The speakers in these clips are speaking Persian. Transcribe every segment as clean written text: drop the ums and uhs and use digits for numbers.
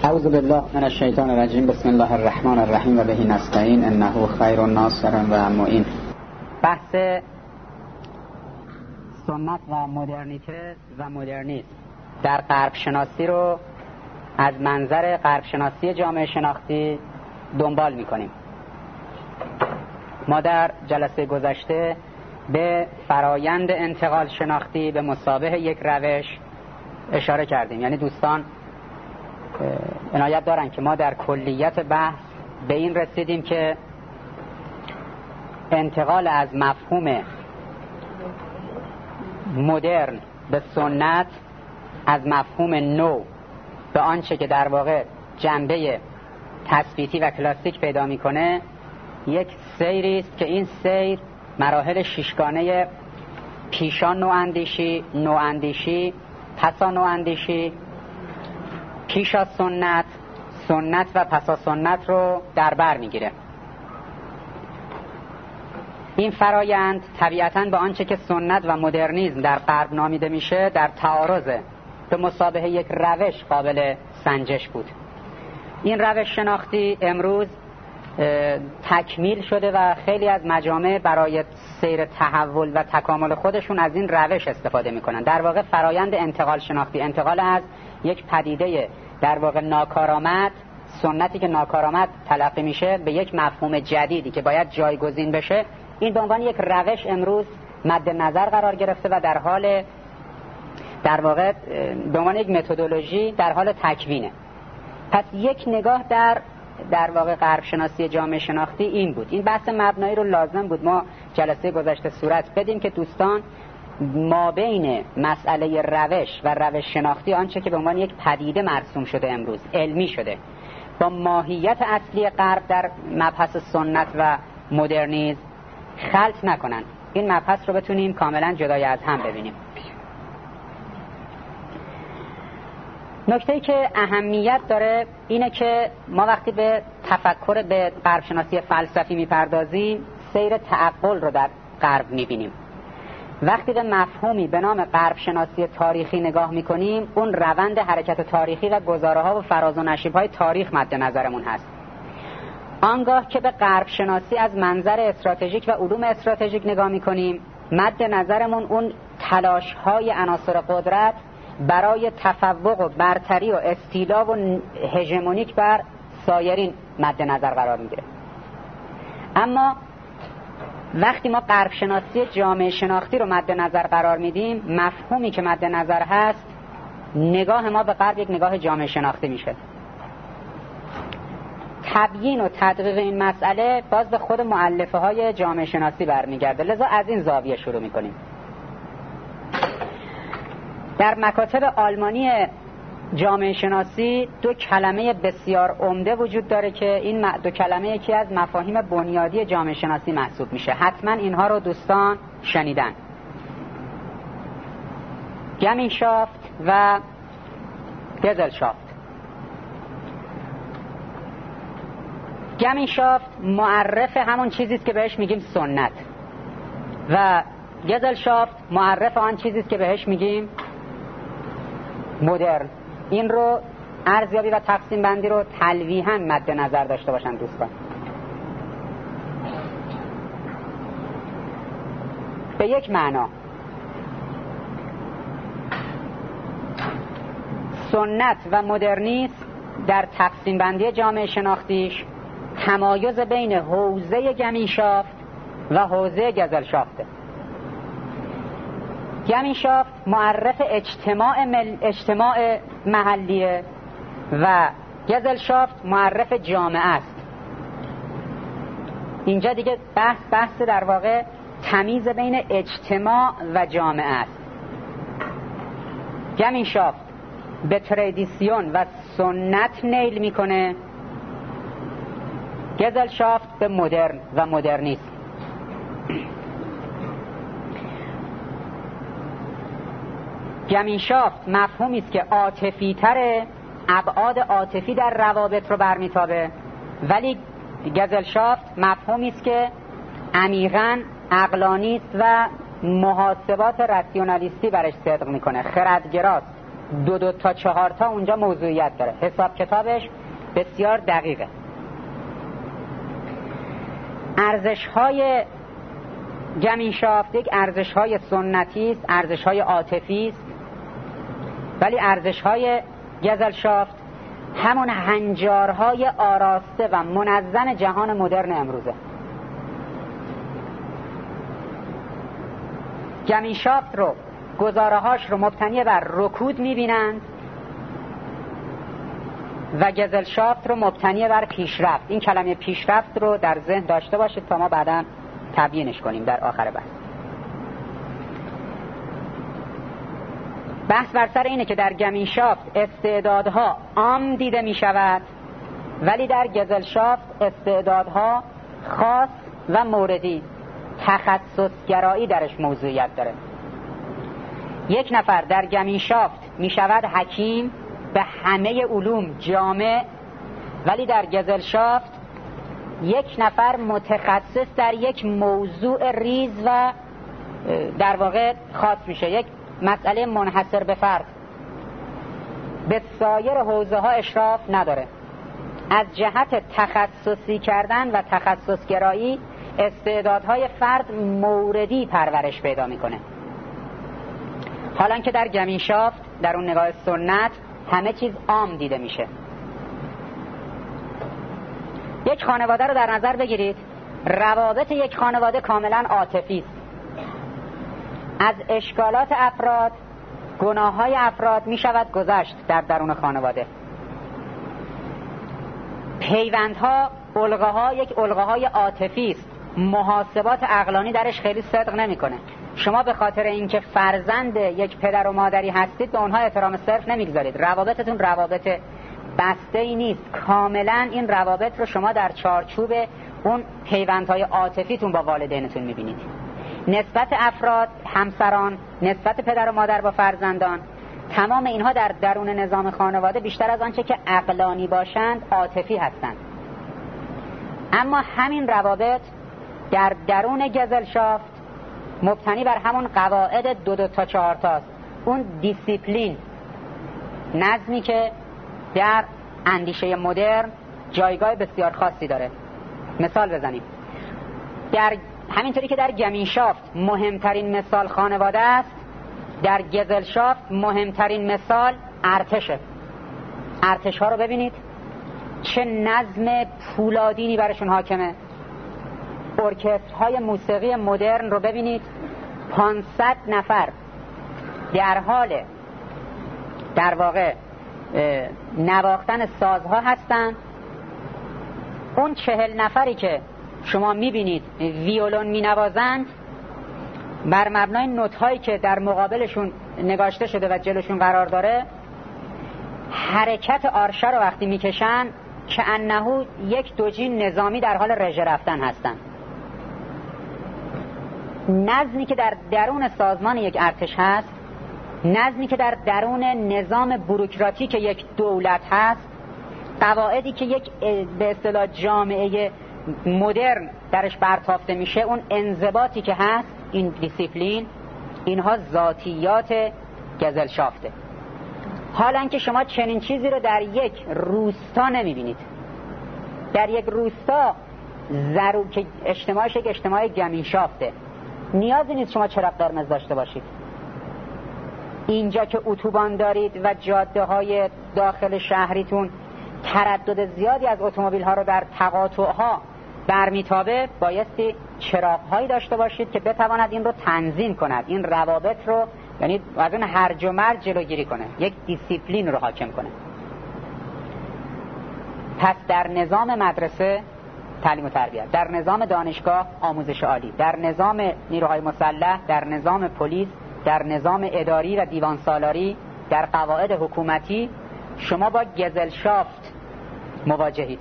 اعوذ بالله من الشیطان الرجیم. بسم الله الرحمن الرحیم و به نستعین انه خیر الناصر و معین. بحث سنت و مدرنیته و مدرنیسم در غرب شناسی رو از منظر غرب شناسی جامعه شناختی دنبال می‌کنیم. ما در جلسه گذشته به فرایند انتقال شناختی به مثابه یک روش اشاره کردیم. یعنی دوستان عنایت دارن که ما در کلیت بحث به این رسیدیم که انتقال از مفهوم مدرن به سنت، از مفهوم نو به آنچه که در واقع جنبه تثبیتی و کلاسیک پیدا میکنه، یک سیری است که این سیر مراحل ششگانه پیشان نواندیشی، پسا نواندیشی، پیش از سنت، سنت و پسا سنت رو در بر میگیره. این فرایند طبیعتاً با آنچه که سنت و مدرنیسم در غرب نامیده میشه در تعارضه، به مثابه یک روش قابل سنجش بود. این روش شناختی امروز تکمیل شده و خیلی از مجامع برای سیر تحول و تکامل خودشون از این روش استفاده میکنن. در واقع فرایند انتقال شناختی، انتقال از یک پدیده در واقع ناکارآمد، سنتی که ناکارآمد تلقی میشه، به یک مفهوم جدیدی که باید جایگزین بشه، این به عنوان یک روش امروز مد نظر قرار گرفته و در حال در واقع به عنوان یک متدولوژی در حال تکوینه. پس یک نگاه در واقع غرب شناسی جامعه شناختی این بود. این بحث مبنایی رو لازم بود ما جلسه گذشته صورت بدیم که دوستان ما بین مسئله روش و روش شناختی، آنچه که به عنوان یک پدیده مرسوم شده امروز علمی شده، با ماهیت اصلی غرب در مبحث سنت و مدرنیسم خلط نکنن، این مبحث رو بتونیم کاملا جدای از هم ببینیم. نکته‌ای که اهمیت داره اینه که ما وقتی به تفکر به غرب شناسی فلسفی میپردازیم، سیر تعقل رو در غرب میبینیم. وقتی به مفهومی به نام غرب شناسی تاریخی نگاه میکنیم، اون روند حرکت تاریخی و گزاره‌ها و فراز و نشیب‌های تاریخ مد نظرمون هست. آنگاه که به غرب شناسی از منظر استراتژیک و علوم استراتژیک نگاه میکنیم، مد نظرمون اون تلاش‌های عناصر قدرت برای تفوق و برتری و استیلا و هژمونیک بر سایرین مد نظر قرار میگیره. اما وقتی ما غرب شناسی جامعه شناختی رو مد نظر قرار میدیم، مفهومی که مد نظر هست، نگاه ما به غرب یک نگاه جامعه شناختی میشه. تبیین و تدقیق این مسئله باز به خود مؤلفه های جامعه شناسی برمیگرده، لذا از این زاویه شروع میکنیم. در مکاتب آلمانی جامعه شناسی دو کلمه بسیار عمده وجود داره که این دو کلمه یکی از مفاهیم بنیادی جامعه شناسی محسوب میشه. حتما اینها رو دوستان شنیدن: گمینشافت و گزلشافت. گمینشافت معرف همون چیزی است که بهش میگیم سنت و گزلشافت معرف آن چیزی است که بهش میگیم مدرن. این رو ارزیابی و تقسیم بندی رو تلویحاً مد نظر داشته باشن دوستان. به یک معنا سنت و مدرنیسم در تقسیم بندی جامعه شناختیش تمایز بین حوزه گمینشافت و حوزه گزلشافته. گمینشافت معرف اجتماع محلیه و گزلشافت معرف جامعه است. اینجا دیگه بحث در واقع تمیز بین اجتماع و جامعه است. گمینشافت به تردیسیون و سنت نیل میکنه، گزلشافت به مدرن و مدرنیسم. گمینشافت مفهومی است که عاطفی تره، ابعاد عاطفی در روابط رو برمیتابه، ولی گزلشافت مفهومی است که عمیقاً عقلانی است و محاسبات راسیونالیستی برش صدق میکنه، خردگراست، دو تا 4 تا اونجا موضوعیت داره. حساب کتابش بسیار دقیقه. ارزش‌های گمینشافت یک ارزش‌های سنتی است، ارزش‌های عاطفی است، ولی ارزش‌های گزلشافت همون هنجارهای آراسته و منظم جهان مدرن امروزه. گمینشافت رو، گزاره‌هاش رو مبتنی بر رکود می‌بینند و گزلشافت رو مبتنی بر پیشرفت. این کلمه پیشرفت رو در ذهن داشته باشید تا ما بعداً تبیینش کنیم در آخر بحث بر سر اینه که در گمینشافت استعدادها عام دیده می شود، ولی در گزلشافت استعدادها خاص و موردی، تخصصگرایی درش موضوعیت داره. یک نفر در گمینشافت می شود حکیم به همه علوم جامع، ولی در گزلشافت یک نفر متخصص در یک موضوع ریز و در واقع خاص میشه، یک مسئله منحصر به فرد، به سایر حوزه ها اشراف نداره. از جهت تخصصی کردن و تخصصگرایی استعدادهای فرد موردی پرورش پیدا میکنه، حالا که در گمینشافت در اون نگاه سنت همه چیز عام دیده میشه. یک خانواده رو در نظر بگیرید، روابط یک خانواده کاملا عاطفی است. از اشکالات افراد، گناه‌های افراد می شود گذشت در درون خانواده. پیوندها، القاها یک القاهای عاطفی است. محاسبات عقلانی درش خیلی صدق نمی‌کنه. شما به خاطر اینکه فرزند یک پدر و مادری هستید به اونها احترام صرف نمیگذارید. روابطتون روابط بسته‌ای نیست. کاملا این روابط رو شما در چارچوب اون پیوندهای عاطفیتون با والدینتون می‌بینید. نسبت افراد، همسران، نسبت پدر و مادر با فرزندان، تمام اینها در درون نظام خانواده بیشتر از آنچه که عقلانی باشند عاطفی هستند. اما همین روابط در درون گزلشافت مبتنی بر همون قواعد 2 تا 4 تاست. اون دیسیپلین، نظمی که در اندیشه مدرن جایگاه بسیار خاصی داره. مثال بزنیم، در همینطوری که در گمینشافت مهمترین مثال خانواده است، در گزلشافت مهمترین مثال ارتشه. ارتش ها رو ببینید چه نظم پولادینی برشون حاکمه. ارکسترهای موسیقی مدرن رو ببینید، 500 نفر در حال در واقع نواختن سازها هستن. اون 40 نفری که شما میبینید ویولون مینوازند، بر مبنای نوت‌هایی که در مقابلشون نگاشته شده و جلوشون قرار داره، حرکت آرشه رو وقتی میکشن که انهو یک دوجین نظامی در حال رژه رفتن هستن. نظمی که در درون سازمان یک ارتش هست، نظمی که در درون نظام بوروکراتیک یک دولت هست، قواعدی که یک به اصطلاح جامعه مدرن درش برتافته میشه، اون انضباطی که هست، این دیسیپلین، اینها ذاتیات گزلشافته. حالا که شما چنین چیزی رو در یک روستا نمیبینید. در یک روستا که اجتماعش یک اجتماع گمینشافته، نیازی نیست شما چراغ قرمز داشته باشید. اینجا که اتوبان دارید و جاده های داخل شهریتون تردد زیادی از اتومبیل ها رو در تقاطع ها برمیتابه، بایستی چراغ هایی داشته باشید که بتواند این رو تنظیم کند، این روابط رو، یعنی از اون هرج و مرج جلوگیری کنه، یک دیسیپلین رو حاکم کنه. پس در نظام مدرسه تعلیم و تربیت، در نظام دانشگاه آموزش عالی، در نظام نیروهای مسلح، در نظام پلیس، در نظام اداری و دیوان سالاری، در قواعد حکومتی شما با گزلشافت مواجهید.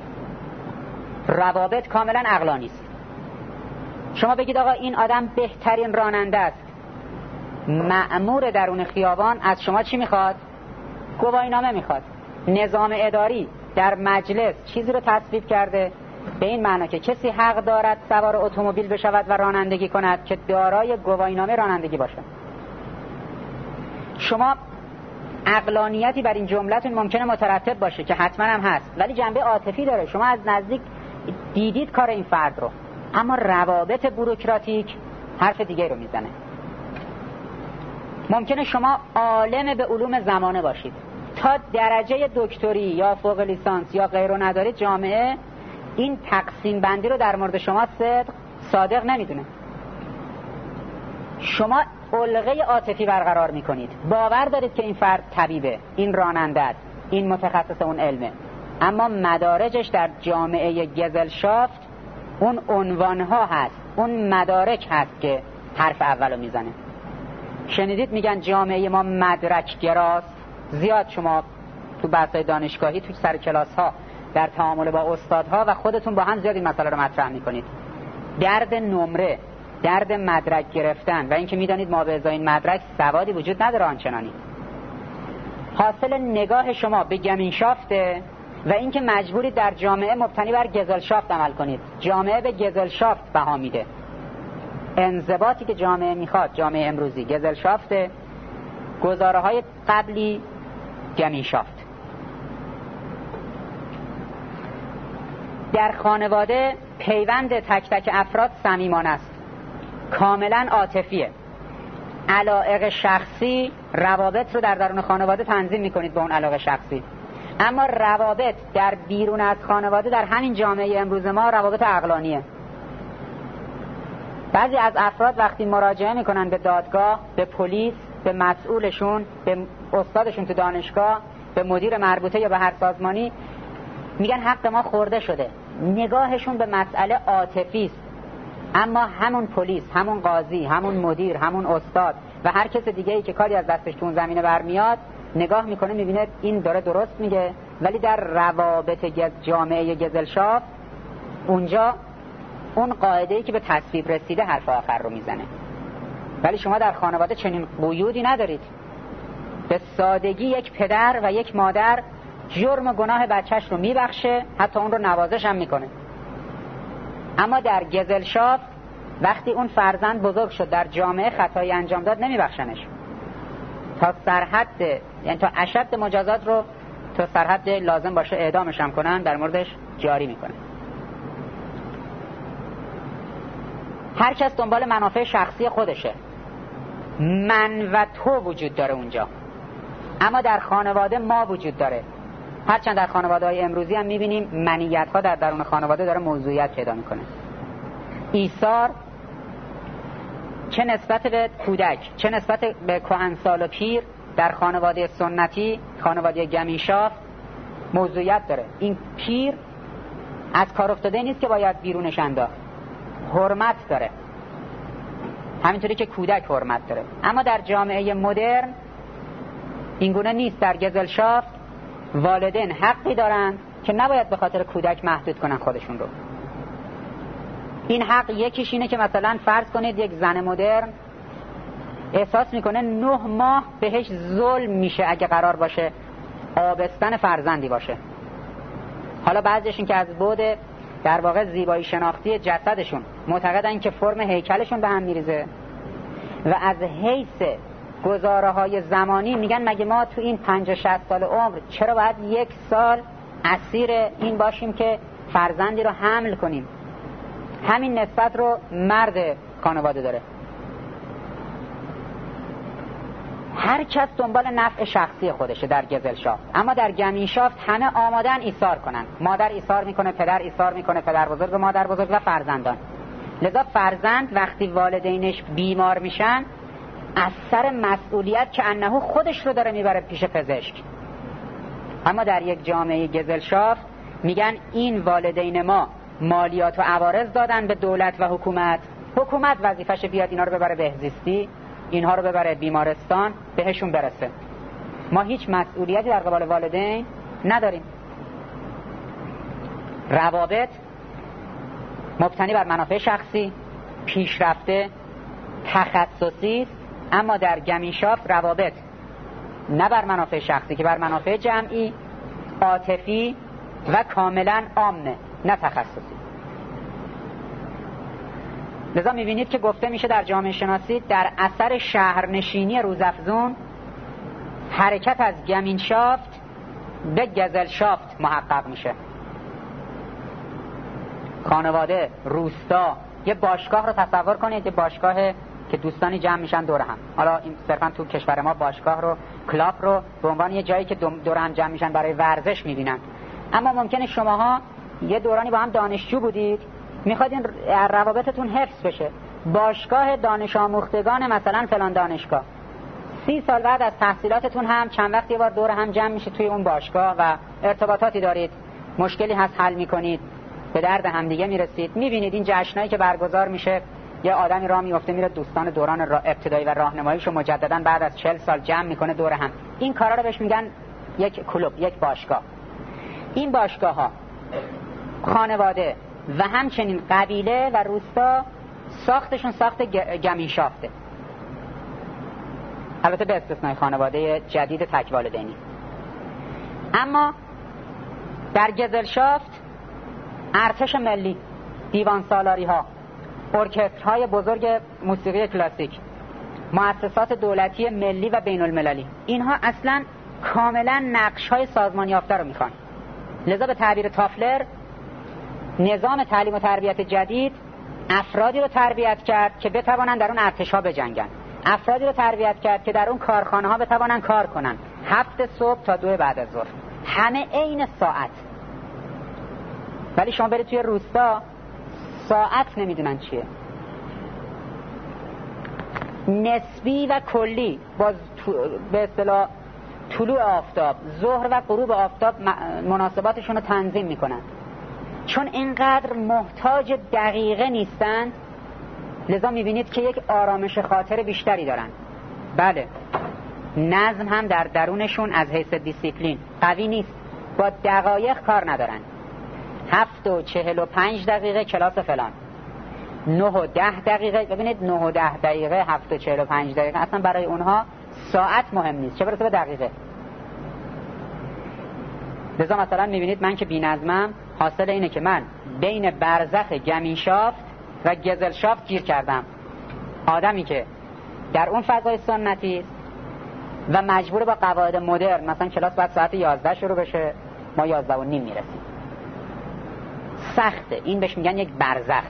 روابط کاملا عقلانی است. شما بگید آقا این آدم بهترین راننده است، مأمور درون خیابان از شما چی میخواد؟ گواهینامه میخواد. نظام اداری در مجلس چیزی رو تصویب کرده به این معنی که کسی حق دارد سوار اتومبیل بشود و رانندگی کند که دارای گواهینامه رانندگی باشد. شما عقلانیتی بر این جملتون ممکنه مترتب باشه که حتما هم هست، ولی جنبه عاطفی داره. شما از نزدیک دیدید کار این فرد رو، اما روابط بوروکراتیک حرف دیگه رو میزنه. ممکنه شما عالم به علوم زمانه باشید، تا درجه دکتری یا فوق لیسانس یا غیره ندارید، جامعه این تقسیم بندی رو در مورد شما صادق نمیدونه. شما علقه عاطفی برقرار میکنید، باور دارید که این فرد طبیبه، این راننده است، این متخصص اون علمه، اما مدارجش در جامعه گزلشافت اون عنوانها هست، اون مدارک هست که حرف اولو میزنه. شنیدید میگن جامعه ما مدرک گراست. زیاد شما تو بحث‌های دانشگاهی، تو سر کلاس ها، در تعامل با استادها و خودتون با هم زیاد این مسئله رو مطرح میکنید. درد نمره، درد مدرک گرفتن و اینکه میدانید ما به ازای این مدرک سوادی وجود نداره آنچنانی. حاصل نگاه شما به گمینشافته و اینکه مجبورید در جامعه مبتنی بر گزلشافت عمل کنید. جامعه به گزلشافت بها میده. انضباطی که جامعه میخواد، جامعه امروزی گزلشافته، گزاره های قبلی گمینشافت. در خانواده پیوند تک تک افراد صمیمانه است، کاملا عاطفیه. علایق شخصی روابط رو در درون خانواده تنظیم میکنید به اون علاقه شخصی، اما روابط در بیرون از خانواده در همین جامعه امروز ما روابط عقلانیه. بعضی از افراد وقتی مراجعه میکنن به دادگاه، به پلیس، به مسئولشون، به استادشون تو دانشگاه، به مدیر مربوطه یا به هر سازمانی، میگن حق ما خورده شده. نگاهشون به مسئله عاطفی است، اما همون پلیس، همون قاضی، همون مدیر، همون استاد و هر کس دیگه‌ای که کاری از دستش تو اون زمینه برمیاد، نگاه میکنه میبینه این داره درست میگه، ولی در روابط جامعه گزلشافت اونجا اون قاعده‌ای که به تصویب رسیده حرف آخر رو میزنه. ولی شما در خانواده چنین قیودی ندارید. به سادگی یک پدر و یک مادر جرم و گناه بچهش رو میبخشه، حتی اون رو نوازش هم میکنه. اما در گزلشافت وقتی اون فرزند بزرگ شد در جامعه خطایی انجام داد، نمیبخشنش. تا سرحد، یعنی تا اشد مجازات رو تا سرحد لازم باشه اعدامش هم کنن، در موردش جاری میکنه. هر کس دنبال منافع شخصی خودشه. من و تو وجود داره اونجا، اما در خانواده ما وجود داره. هرچند در خانواده‌های امروزی هم می‌بینیم منیت‌ها در درون خانواده داره موضوعیت پیدا می‌کنه. ایثار چه نسبت به کودک، چه نسبت به کهنسال و پیر در خانواده سنتی، خانواده گمینشافت موضوعیت داره. این پیر از کار افتاده نیست که باید بیرونش انداخت، حرمت داره، همینطوری که کودک حرمت داره. اما در جامعه مدرن اینگونه نیست. در گزلشافت والدین حقی دارن که نباید به خاطر کودک محدود کنن خودشون رو. این حق یکیش اینه که مثلا فرض کنید یک زن مدرن احساس میکنه 9 ماه بهش ظلم میشه اگه قرار باشه آبستن فرزندی باشه. حالا بعضیشون که از بعد در واقع زیبایی شناختی جسدشون معتقدن که فرم هیکلشون به هم میریزه و از حیث گزاره های زمانی میگن مگه ما تو این 50-60 سال عمر چرا باید 1 سال اسیر این باشیم که فرزندی رو حمل کنیم؟ همین نسبت رو مرد خانواده داره. هر کس دنبال نفع شخصی خودشه در گزلشافت، اما در گمینشافت همه آمادن ایثار کنن. مادر ایثار میکنه، پدر ایثار میکنه، پدر بزرگ و مادر بزرگ و فرزندان. لذا فرزند وقتی والدینش بیمار میشن از سر مسئولیت که انه خودش رو داره میبره پیش پزشک. اما در یک جامعه گزلشافت میگن این والدین ما مالیات و عوارض دادن به دولت و حکومت وظیفش بیاد اینا رو ببره بهزیستی، اینها رو ببره بیمارستان، بهشون برسه. ما هیچ مسئولیتی در قبال والدین نداریم. روابط مبتنی بر منافع شخصی، پیشرفته، تخصصی، اما در گمینشافت روابط نه بر منافع شخصی که بر منافع جمعی، عاطفی و کاملا عامه، نه تخصصی. لذا میبینید که گفته میشه در جامعه شناسی در اثر شهرنشینی روزافزون حرکت از گمینشافت به گزلشافت محقق میشه. خانواده، روستا، یه باشگاه رو تصور کنید، یه باشگاه که دوستانی جمع میشن دور هم. حالا این صرفا تو کشور ما باشگاه رو، کلاب رو به عنوان یه جایی که دور هم جمع میشن برای ورزش میبینن. اما ممکنه شماها یه دورانی با هم دانشجو بودید، میخواید روابطتون حفظ بشه. باشگاه دانش آموختگان مثلا فلان دانشگاه، 30 سال بعد از تحصیلاتتون هم چند وقت یه بار دور هم جمع میشه توی اون باشگاه و ارتباطاتی دارید، مشکلی هست حل میکنید، به درد همدیگه میرسید. میبینید این جشنایی که برگزار میشه، یه آدمی راه میفته میره دوستان دوران ابتدایی و راهنماییشو مجددا بعد از 40 سال جمع میکنه دور هم. این کارا رو بهش میگن یک کلوب، یک باشگاه. این باشگاه ها، خانواده و همچنین قبیله و روستا ساختشون ساخت گمینشافته، البته به استثنای خانواده جدید تکوالدینی. اما در گزلشافت ارتش ملی، دیوان سالاری ها، ارکسترهای بزرگ موسیقی کلاسیک، مؤسسات دولتی ملی و بین المللی، اینها اصلا کاملا نقش های سازمان یافته رو میخوان. لذا به تعبیر تافلر، نظام تعلیم و تربیت جدید افرادی رو تربیت کرد که بتوانند در اون ارتش ها بجنگن، افرادی رو تربیت کرد که در اون کارخانه ها بتوانند کار کنن، 7 صبح تا 2 بعد از ظهر، همه عین ساعت. ولی شما برید توی روستا، ساعت نمیدونن چیه، نسبی و کلی، باز به اصطلاح طلوع آفتاب، ظهر و غروب آفتاب مناسباتشون رو تنظیم میکنن. چون اینقدر محتاج دقیقه نیستن، لذا میبینید که یک آرامش خاطر بیشتری دارن. بله، نظم هم در درونشون از حیث دیسیپلین قوی نیست، با دقایق کار ندارن. 7 و 45 دقیقه کلاس فلان، 9 و 10 دقیقه. ببینید 9 و 10 دقیقه، 7 و 45 دقیقه، اصلا برای اونها ساعت مهم نیست، چه برسه به دقیقه. لذا مثلا میبینید من که بی نظمم، حاصل اینه که من بین برزخ گمینشافت و گزلشافت گیر کردم. آدمی که در اون فضای سنتی است و مجبور با قواعد مدرن، مثلا کلاس باید ساعت 11 شروع بشه، ما 11 و نیم میرسیم. سخته، این بهش میگن یک برزخ.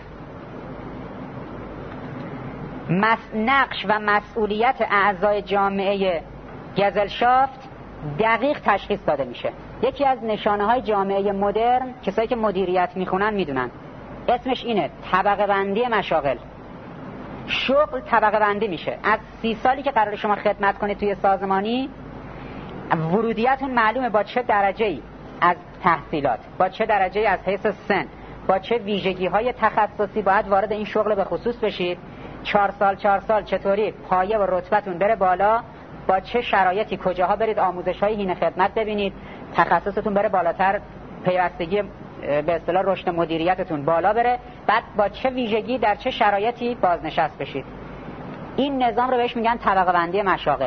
نقش و مسئولیت اعضای جامعه گزلشافت دقیق تشخیص داده میشه. یکی از نشانه های جامعه مدرن، کسایی که مدیریت میخونن میدونن، اسمش اینه طبقه بندی مشاغل. شغل طبقه بندی میشه. از 30 سالی که قرار شما خدمت کنید توی سازمانی، ورودیتون معلومه با چه درجه‌ای از تحصیلات، با چه درجه‌ای از حیث سن، با چه ویژگی‌های تخصصی باید وارد این شغل به خصوص بشید. 4 سال چطوری پایه و رتبتون بره بالا، با چه شرایطی کجاها برید آموزش‌های حین خدمت ببینید، تخصصتون بره بالاتر، پیوستگی به اصطلاح رشد مدیریتتون بالا بره، بعد با چه ویژگی در چه شرایطی بازنشست بشید. این نظام رو بهش میگن طبقه بندی مشاغل.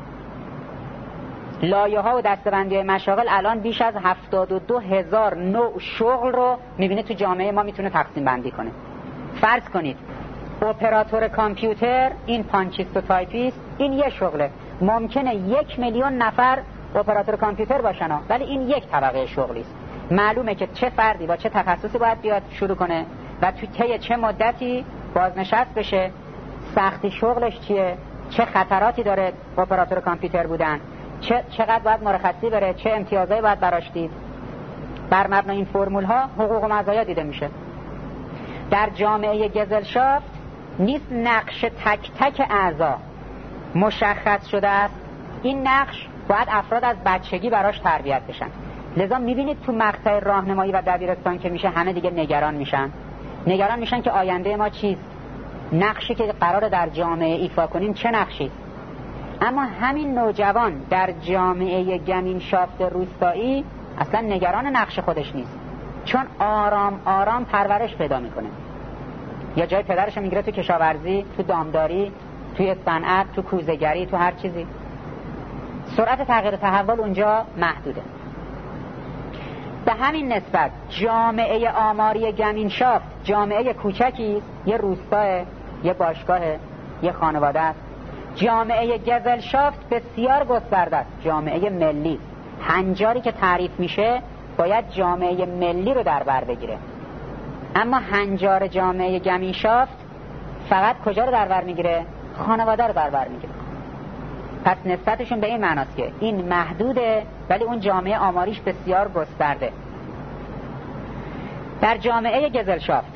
لایه‌ها و دسته‌بندی مشاغل الان بیش از 72,000 نوع شغل رو میبینه تو جامعه ما میتونه تقسیم بندی کنه. فرض کنید اپراتور کامپیوتر، این پانچیست و تایپیست، این یه شغله. ممکنه 1 میلیون نفر اپراتور کامپیوتر باشن، ولی این یک طبقه شغلی است. معلومه که چه فردی با چه تخصصی باید بیاد شروع کنه و تو طی چه مدتی بازنشست بشه، سختی شغلش چیه، چه خطراتی داره اپراتور کامپیوتر بودن، چقدر باید مرخصی بره، چه امتیازایی باید براش دید. بر مبنای این فرمول ها حقوق و مزایا دیده میشه. در جامعه گزلشافت نیست نقش تک تک اعضا مشخص شده است، این نقش باید افراد از بچگی براش تربیت بشن. لذا میبینید تو مقطع راهنمایی و دبیرستان که میشه، همه دیگه نگران میشن که آینده ما چیست، نقشی که قراره در جامعه ایفا کنیم چه نقشی است. اما همین نوجوان در جامعه گمینشافت روستایی اصلا نگران نقش خودش نیست، چون آرام آرام پرورش پیدا میکنه. یا جای پدرش میگیره تو کشاورزی، تو دامداری، توی صنعت، تو کوزه‌گری، تو هر چیزی. سرعت تغییر تحول اونجا محدوده. به همین نسبت جامعه آماری گمینشافت جامعه کوچکی است، یه روستاه، یه باشگاه، یه خانواده است. جامعه گزلشافت بسیار گسترده است، جامعه ملی. هنجاری که تعریف میشه باید جامعه ملی رو در بر بگیره، اما هنجار جامعه گمینشافت فقط کجا رو در بر میگیره؟ خانواده رو در بر میگیره. پس نسبتشون به این معناست که این محدوده ولی اون جامعه آماریش بسیار گسترده. در جامعه گزلشافت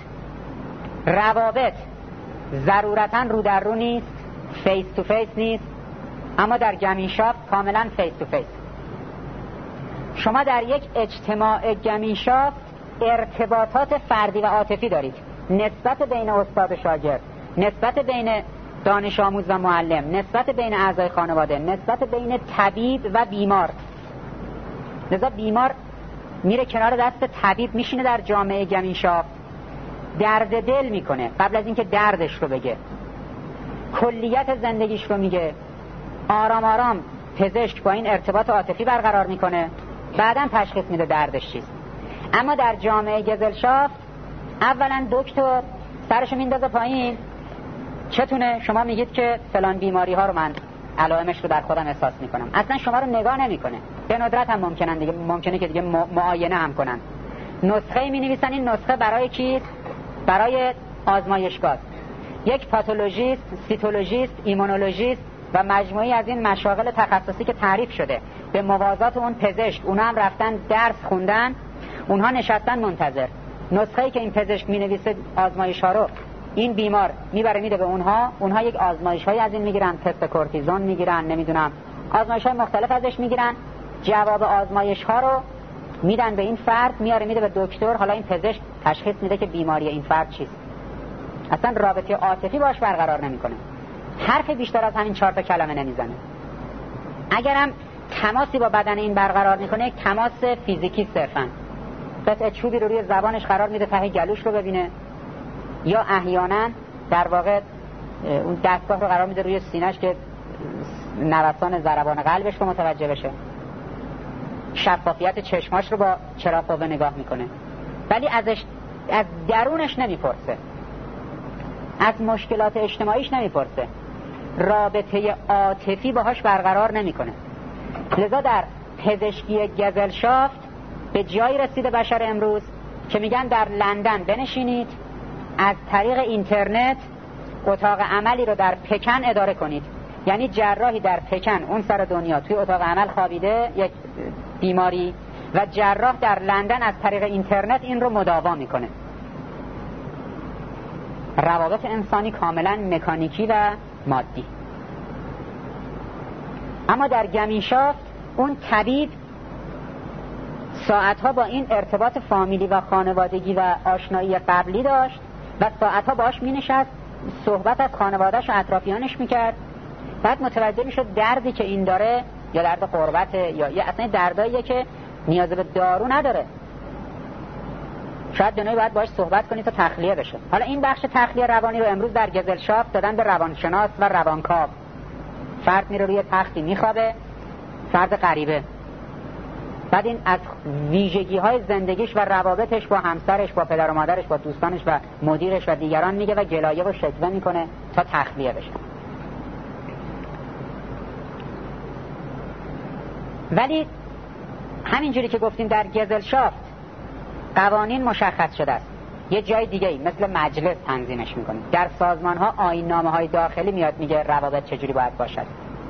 روابط ضرورتاً رو در رو نیست، فیس تو فیس نیست، اما در گمینشافت کاملاً فیس تو فیس. شما در یک اجتماع گمینشافت ارتباطات فردی و عاطفی دارید، نسبت بین استاد و شاگرد، نسبت بین دانش آموز و معلم، نسبت بین اعضای خانواده، نسبت بین طبیب و بیمار. لذا بیمار میره کنار دست طبیب میشینه در جامعه گمینشافت، درد دل میکنه قبل از اینکه دردش رو بگه، کلیت زندگیش رو میگه، آرام آرام پزشک با این ارتباط عاطفی برقرار میکنه، بعداً تشخیص میده دردش چیست. اما در جامعه گزلشافت اولا دکتر سرشو میندازه پایین، چتونه شما میگید که فلان بیماری ها رو من علائمش رو در خودم احساس میکنم، اصلا شما رو نگاه نمیکنه. به ندرت هم ممکنه که دیگه معاینه هم کنن. نسخه مینویسن، این نسخه برای کیست؟ برای آزمایشگاه. یک پاتولوژیست، سیتولوژیست، ایمونولوژیست و مجموعی از این مشاغل تخصصی که تعریف شده به موازات اون پزشک، اونا هم رفتن درس خوندن، اونها نشستن منتظر. نسخه‌ای که این پزشک مینویسه آزمایش ها رو این بیمار میبره میده به اونها یک آزمایش‌های از این میگیرن، تست کورتیزون میگیرن، نمیدونم آزمایش‌های مختلف ازش میگیرن، جواب آزمایش‌ها رو میدن به این فرد، میاره میده به دکتر، حالا این پزشک تشخیص میده که بیماری این فرد چیست. اصلا رابطه عاطفی باش برقرار نمیکنه، حرف بیشتر از همین 4 تا کلمه نمیزنه. اگرم تماسی با بدن این برقرار میکنه، یک تماس فیزیکی صرفاً، قطعه چوبی رو روی زبانش قرار میده ته گلوش رو ببینه، یا احیانا در واقع اون دستگاه رو قرار میده روی سینه‌اش که نوسان ضربان قلبش رو متوجه بشه، شفافیت چشماش رو با چراغ قوه نگاه میکنه، ولی از درونش نمیپرسه، از مشکلات اجتماعیش نمیپرسه، رابطه عاطفی باهاش برقرار نمیکنه. لذا در پزشکی گزلشافت به جایی رسیده بشر امروز که میگن در لندن بنشینید، از طریق اینترنت اتاق عملی رو در پکن اداره کنید. یعنی جراحی در پکن اون سر دنیا توی اتاق عمل خوابیده یک بیماری و جراح در لندن از طریق اینترنت این رو مداوا میکنه. روابط انسانی کاملا مکانیکی و مادی. اما در گمینشافت اون طبیب ساعتها با این ارتباط فامیلی و خانوادگی و آشنایی قبلی داشت و ساعتها باش می نشست، صحبت از خانوادهش و اطرافیانش میکرد، بعد متوجه میشد دردی که این داره یا درد قربته یا اصلا درداییه که نیاز به دارو نداره، شاید دنوی باید باش صحبت کنید تا تخلیه بشه. حالا این بخش تخلیه روانی رو امروز در گزلشافت دادن به روانشناس و روانکاو. فرد میره روی تختی میخوابه، فرد غریبه، بعد این از ویژگی های زندگیش و روابطش با همسرش، با پدر و مادرش، با دوستانش و مدیرش و دیگران میگه و گلایه و شکوه میکنه تا تخلیه بشه. ولی همینجوری که گفتیم در گزلشافت قوانین مشخص شده است، یه جای دیگه مثل مجلس تنظیمش میکنه. در سازمان ها آیین نامه های داخلی میاد میگه روابط چجوری باید باشد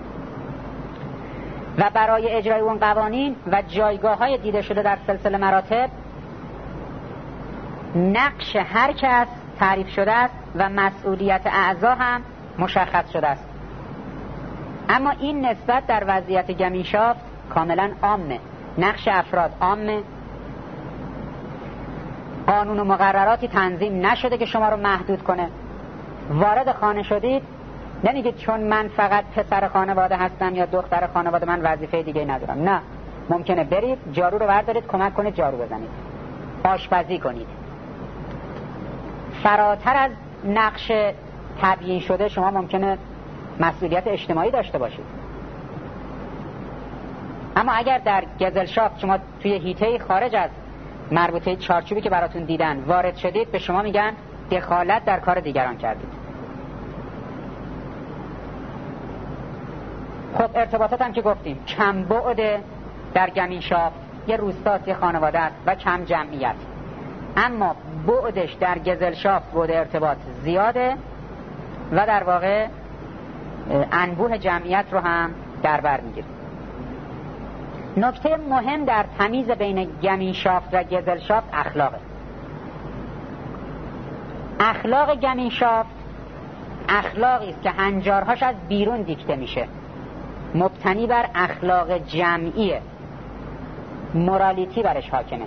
و برای اجرای اون قوانین و جایگاه های دیده شده در سلسله مراتب نقش هر کس تعریف شده است و مسئولیت اعضا هم مشخص شده است. اما این نسبت در وضعیت گمینشافت کاملا عامه، نقش افراد عامه، قانون و مقرراتی تنظیم نشده که شما رو محدود کنه. وارد خانه شدید نمیگید چون من فقط پسر خانواده هستم یا دختر خانواده من وظیفه دیگه ندارم. نه، ممکنه برید جارو رو بردارید کمک کنید جارو بزنید، آشپزی کنید. فراتر از نقش تبیین شده شما ممکنه مسئولیت اجتماعی داشته باشید. اما اگر در گزلشافت شما توی هیته خارج از مربوطه چارچوبی که براتون دیدن وارد شدید، به شما میگن دخالت در کار دیگران کردید. خب ارتباطات هم که گفتیم کم بعد در گمینشافت یه روستاست، یه خانواده است و کم جمعیت، اما بعدش در گزلشافت بعد ارتباط زیاده و در واقع انبوه جمعیت رو هم در بر میگیره. نکته مهم در تمیز بین گمینشافت و گزلشافت اخلاقه. اخلاق گمینشافت اخلاقی است که هنجارهاش از بیرون دیکته میشه، مبتنی بر اخلاق جمعیه، مورالیتی برش حاکمه.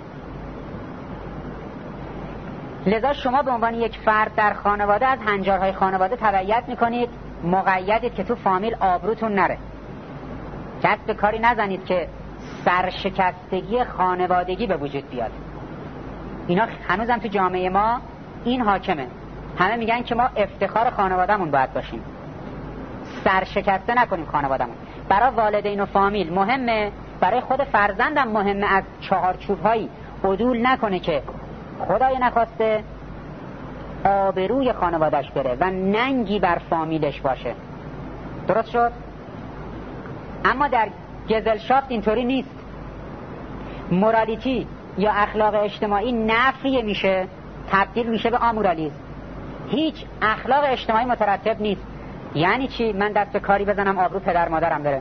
لذا شما به عنوان یک فرد در خانواده از هنجارهای خانواده تبعیت میکنید، مقیدید که تو فامیل آبروتون نره، دست به کاری نزنید که سرشکستگی خانوادگی به وجود بیاد. اینا هنوزم تو جامعه ما این حاکمه. همه میگن که ما افتخار خانوادهمون باید باشیم، سرشکسته نکنیم خانوادهمون. برای والدین و فامیل مهمه، برای خود فرزندم مهمه از چهارچوب‌هایی عدول نکنه که خدای نخواسته آبروی خانوادهش بره و ننگی بر فامیلش باشه. درست شد؟ اما در گزلشافت اینطوری نیست. مورالیتی یا اخلاق اجتماعی نفی میشه، تبدیل میشه به آمورالیسم. هیچ اخلاق اجتماعی مترتب نیست. یعنی چی؟ من دست به کاری بزنم آبرو پدر مادرم بره.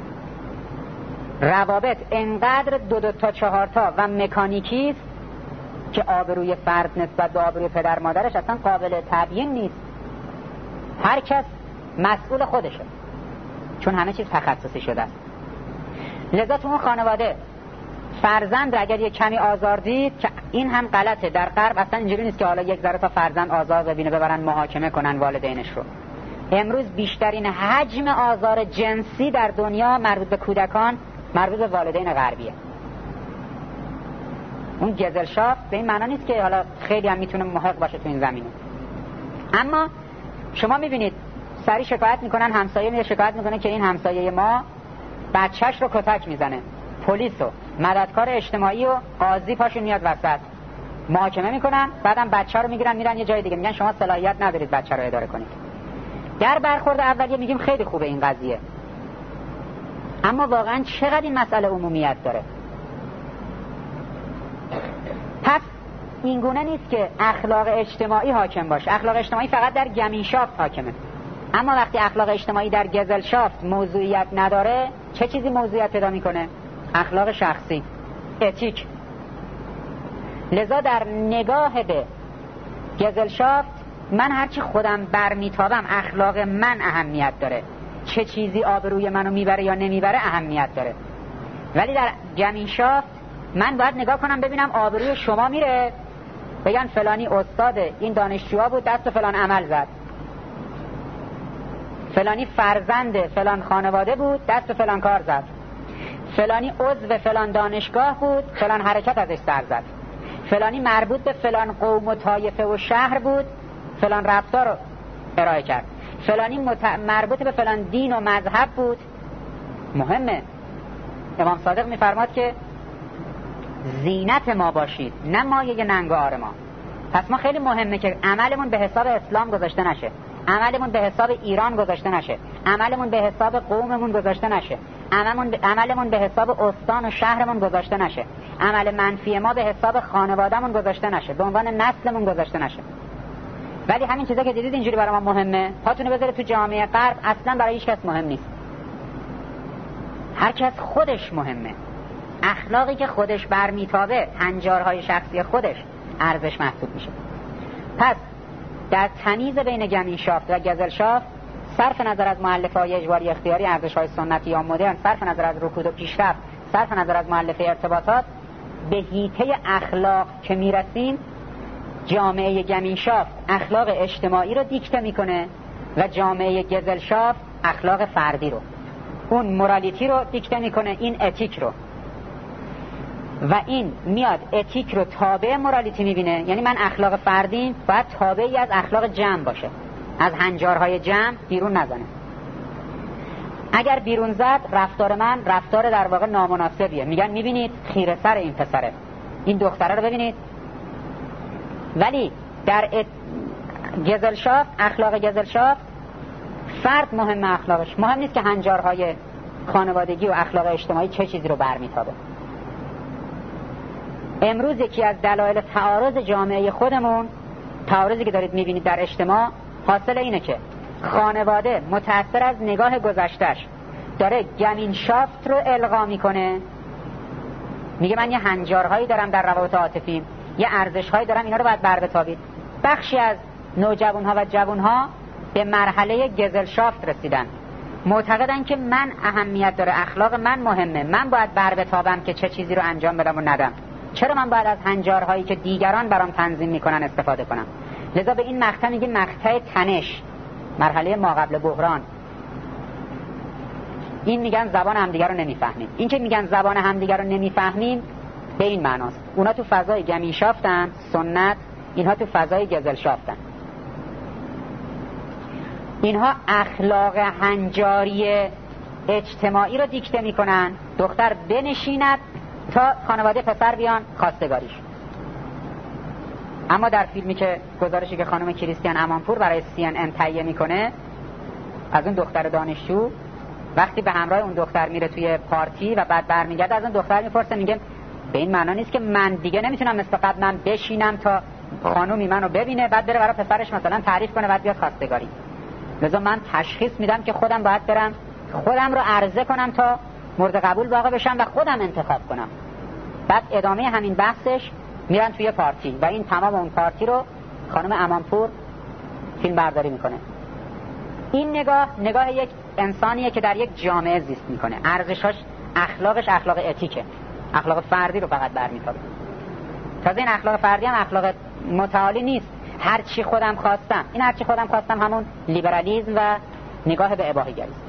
روابط انقدر دو تا 4 تا و مکانیکی است که آبروی فرد نسبت به آبروی پدر مادرش اصلا قابل تبیین نیست. هر کس مسئول خودشه، چون همه چیز تخصصی شده است. لذا تو اون خانواده فرزند اگر یک کمی آزار دید، که این هم غلطه، در غرب اصلا اینجوری نیست که حالا یک ذره تا فرزند آزار ببینه ببرن محاکمه کنن والدینش رو. امروز بیشترین حجم آزار جنسی در دنیا مربوط به کودکان مربوط به والدین غربیه. اون گزلشافت به این معنا نیست که حالا خیلی هم میتونه محق باشه تو این زمینه، اما شما میبینید سری شکایت میکنن، همسایه میاد شکایت میکنه که این همسایه ما بچهش رو کتک میزنه، پلیس و مددکار اجتماعی و قاضی پاشون میاد وسط محاکمه میکنن، بعدم بچه رو میگیرن میرن یه جای دیگه، میگن شما صلاحیت ندارید بچه رو اداره کنید. در برخورد اولیه میگیم خیلی خوبه این قضیه، اما واقعا چقدر این مسئله عمومیت داره؟ پس این گونه نیست که اخلاق اجتماعی حاکم باشه. اخلاق اجتماعی فقط در گمینشافت حاکمه، اما وقتی اخلاق اجتماعی در گزلشافت موضوعیت نداره، چه چیزی موضوعیت پیدا میکنه؟ اخلاق شخصی، اتیک. لذا در نگاه به گزلشافت من هرچی خودم برمیتابم اخلاق من اهمیت داره، چه چیزی آبروی منو میبره یا نمیبره اهمیت داره. ولی در گمینشافت من باید نگاه کنم ببینم آبروی شما میره، بگن فلانی استاد این دانشجوها بود دست فلان عمل زد، فلانی فرزند فلان خانواده بود دست فلان کار زد، فلانی عضو فلان دانشگاه بود فلان حرکت ازش سر زد، فلانی مربوط به فلان قوم و طایفه و شهر بود فلان رفتار رو ارائه کرد، فلانی مربوط به فلان دین و مذهب بود. مهمه. امام صادق میفرماد که زینت ما باشید نه مایه ننگ و عار ما. پس ما خیلی مهمه که عملمون به حساب اسلام گذاشته نشه، عملمون به حساب ایران گذاشته نشه، عملمون به حساب قوممون گذاشته نشه، عملمون به حساب استان و شهرمون گذاشته نشه، عمل منفی ما به حساب خانوادهمون گذاشته نشه، به عنوان نسلمون گذاشته نشه. ولی همین چیزا که دیدید اینجوری برای ما مهمه، پاتونو بذاره تو جامعه غرب اصلا برای هیچ کس مهم نیست. هر کس خودش مهمه، اخلاقی که خودش برمیتابه، هنجارهای شخصی خودش ارزش محسوب میشه. پس در تمیز بین گمینشافت و گزلشافت، صرف نظر از مؤلفه‌های اجباری اختیاری، ارزش‌های سنتی یا مدرن، صرف نظر از رکود و پیشرفت، صرف نظر از مؤلفه ارتباطات، به حیطه اخلاق که میرسیم، جامعه گمینشافت اخلاق اجتماعی رو دیکته میکنه و جامعه گزلشافت اخلاق فردی رو، اون مورالیتی رو دیکته میکنه، این اتیک رو، و این میاد اتیک رو تابع مورالیتی میبینه. یعنی من اخلاق فردیم باید تابعی از اخلاق جمع باشه، از هنجارهای جمع بیرون نزنه. اگر بیرون زد رفتار من رفتار در واقع نامناسبیه، میگن میبینید خیره سر این پسره، این دختره رو ببینید. ولی در گزلشافت، اخلاق گزلشافت، فرد مهم، اخلاقش مهم نیست که هنجارهای خانوادگی و اخلاق اجتماعی چه چیزی رو برمیتابه. امروز یکی از دلایل تعارض جامعه خودمون، تعارضی که دارید میبینید در اجتماع، حاصل اینه که خانواده متأثر از نگاه گذشتهش داره گمینشافت رو القا میکنه. میگه من یه هنجارهایی دارم در روابط عاطفی، یه ارزشهایی دارم، اینا رو باید بربتابید. بخشی از نوجوانها و جوانها به مرحله گزلشافت رسیدن، معتقدن که من اهمیت داره، اخلاق من مهمه، من باید بربتابم که چه چیزی رو انجام بدم و ندم. چرا من باید از هنجارهایی که دیگران برام تنظیم میکنن استفاده کنم؟ لذا به این مقطع میگه مقطع تنش، مرحله ما قبل بحران. این میگن زبان همدیگر رو نمیفهمیم. این که میگن زبان همدیگر رو نمیفهمیم به این معناست اونا تو فضای گمینشافتن، سنت، اینها تو فضای گزلشافتن. اینها اخلاق هنجاری اجتماعی رو دیکته میکنن. دختر بنشیند تا خانواده پسر بیان خواستگاریش. اما در فیلمی که گزارشی که خانم کریستیان امانپور برای CNN تهیه میکنه از اون دختر دانشجو، وقتی به همراه اون دختر میره توی پارتی و بعد برمیگرده، از اون دختر میپرسه، میگه به این معنا نیست که من دیگه نمیتونم مثل قبل من بشینم تا خانومی منو ببینه بعد بره برای پسرش مثلا تعریف کنه بعد بیاد خواستگاری. لذا من تشخیص میدم که خودم باید برم خودم رو عرضه کنم تا مورد قبول واقع بشم و خودم انتخاب کنم. بعد ادامه همین بحثش میرن توی پارتی و این تمام اون پارتی رو خانم امانپور فیلم برداری میکنه. این نگاه یک انسانیه که در یک جامعه زیست میکنه، ارزشاش، اخلاقش اخلاق اتیکه، اخلاق فردی رو فقط برمیتابه. تازه این اخلاق فردی هم اخلاق متعالی نیست، هر چی خودم خواستم. این هر چی خودم خواستم همون لیبرالیسم و نگاه به اباحیگری است.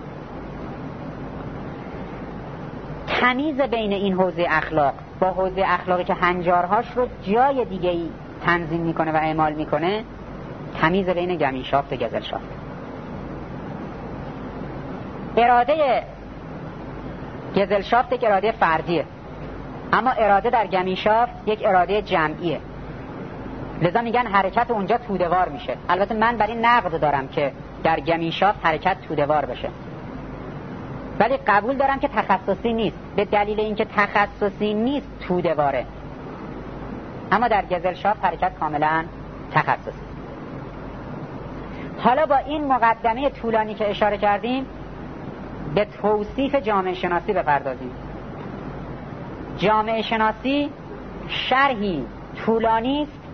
تمیز بین این حوزه اخلاق با حوزه اخلاقی که هنجارهاش رو جای دیگه‌ای تنظیم میکنه و اعمال میکنه، تمیز بین گمینشافت و گزلشافت. اراده گزلشافت یک اراده فردیه، اما اراده در گمینشافت یک اراده جمعیه. لذا میگن حرکت اونجا توده‌وار میشه. البته من برای نقد دارم که در گمینشافت حرکت توده‌وار بشه، ولی قبول دارم که تخصصی نیست. به دلیل اینکه تخصصی نیست توده‌واره، اما در گزلشافت حرکت کاملا تخصصی. حالا با این مقدمه طولانی که اشاره کردیم به توصیف جامعه شناسی بپردازیم. جامعه شناسی شرحی طولانی است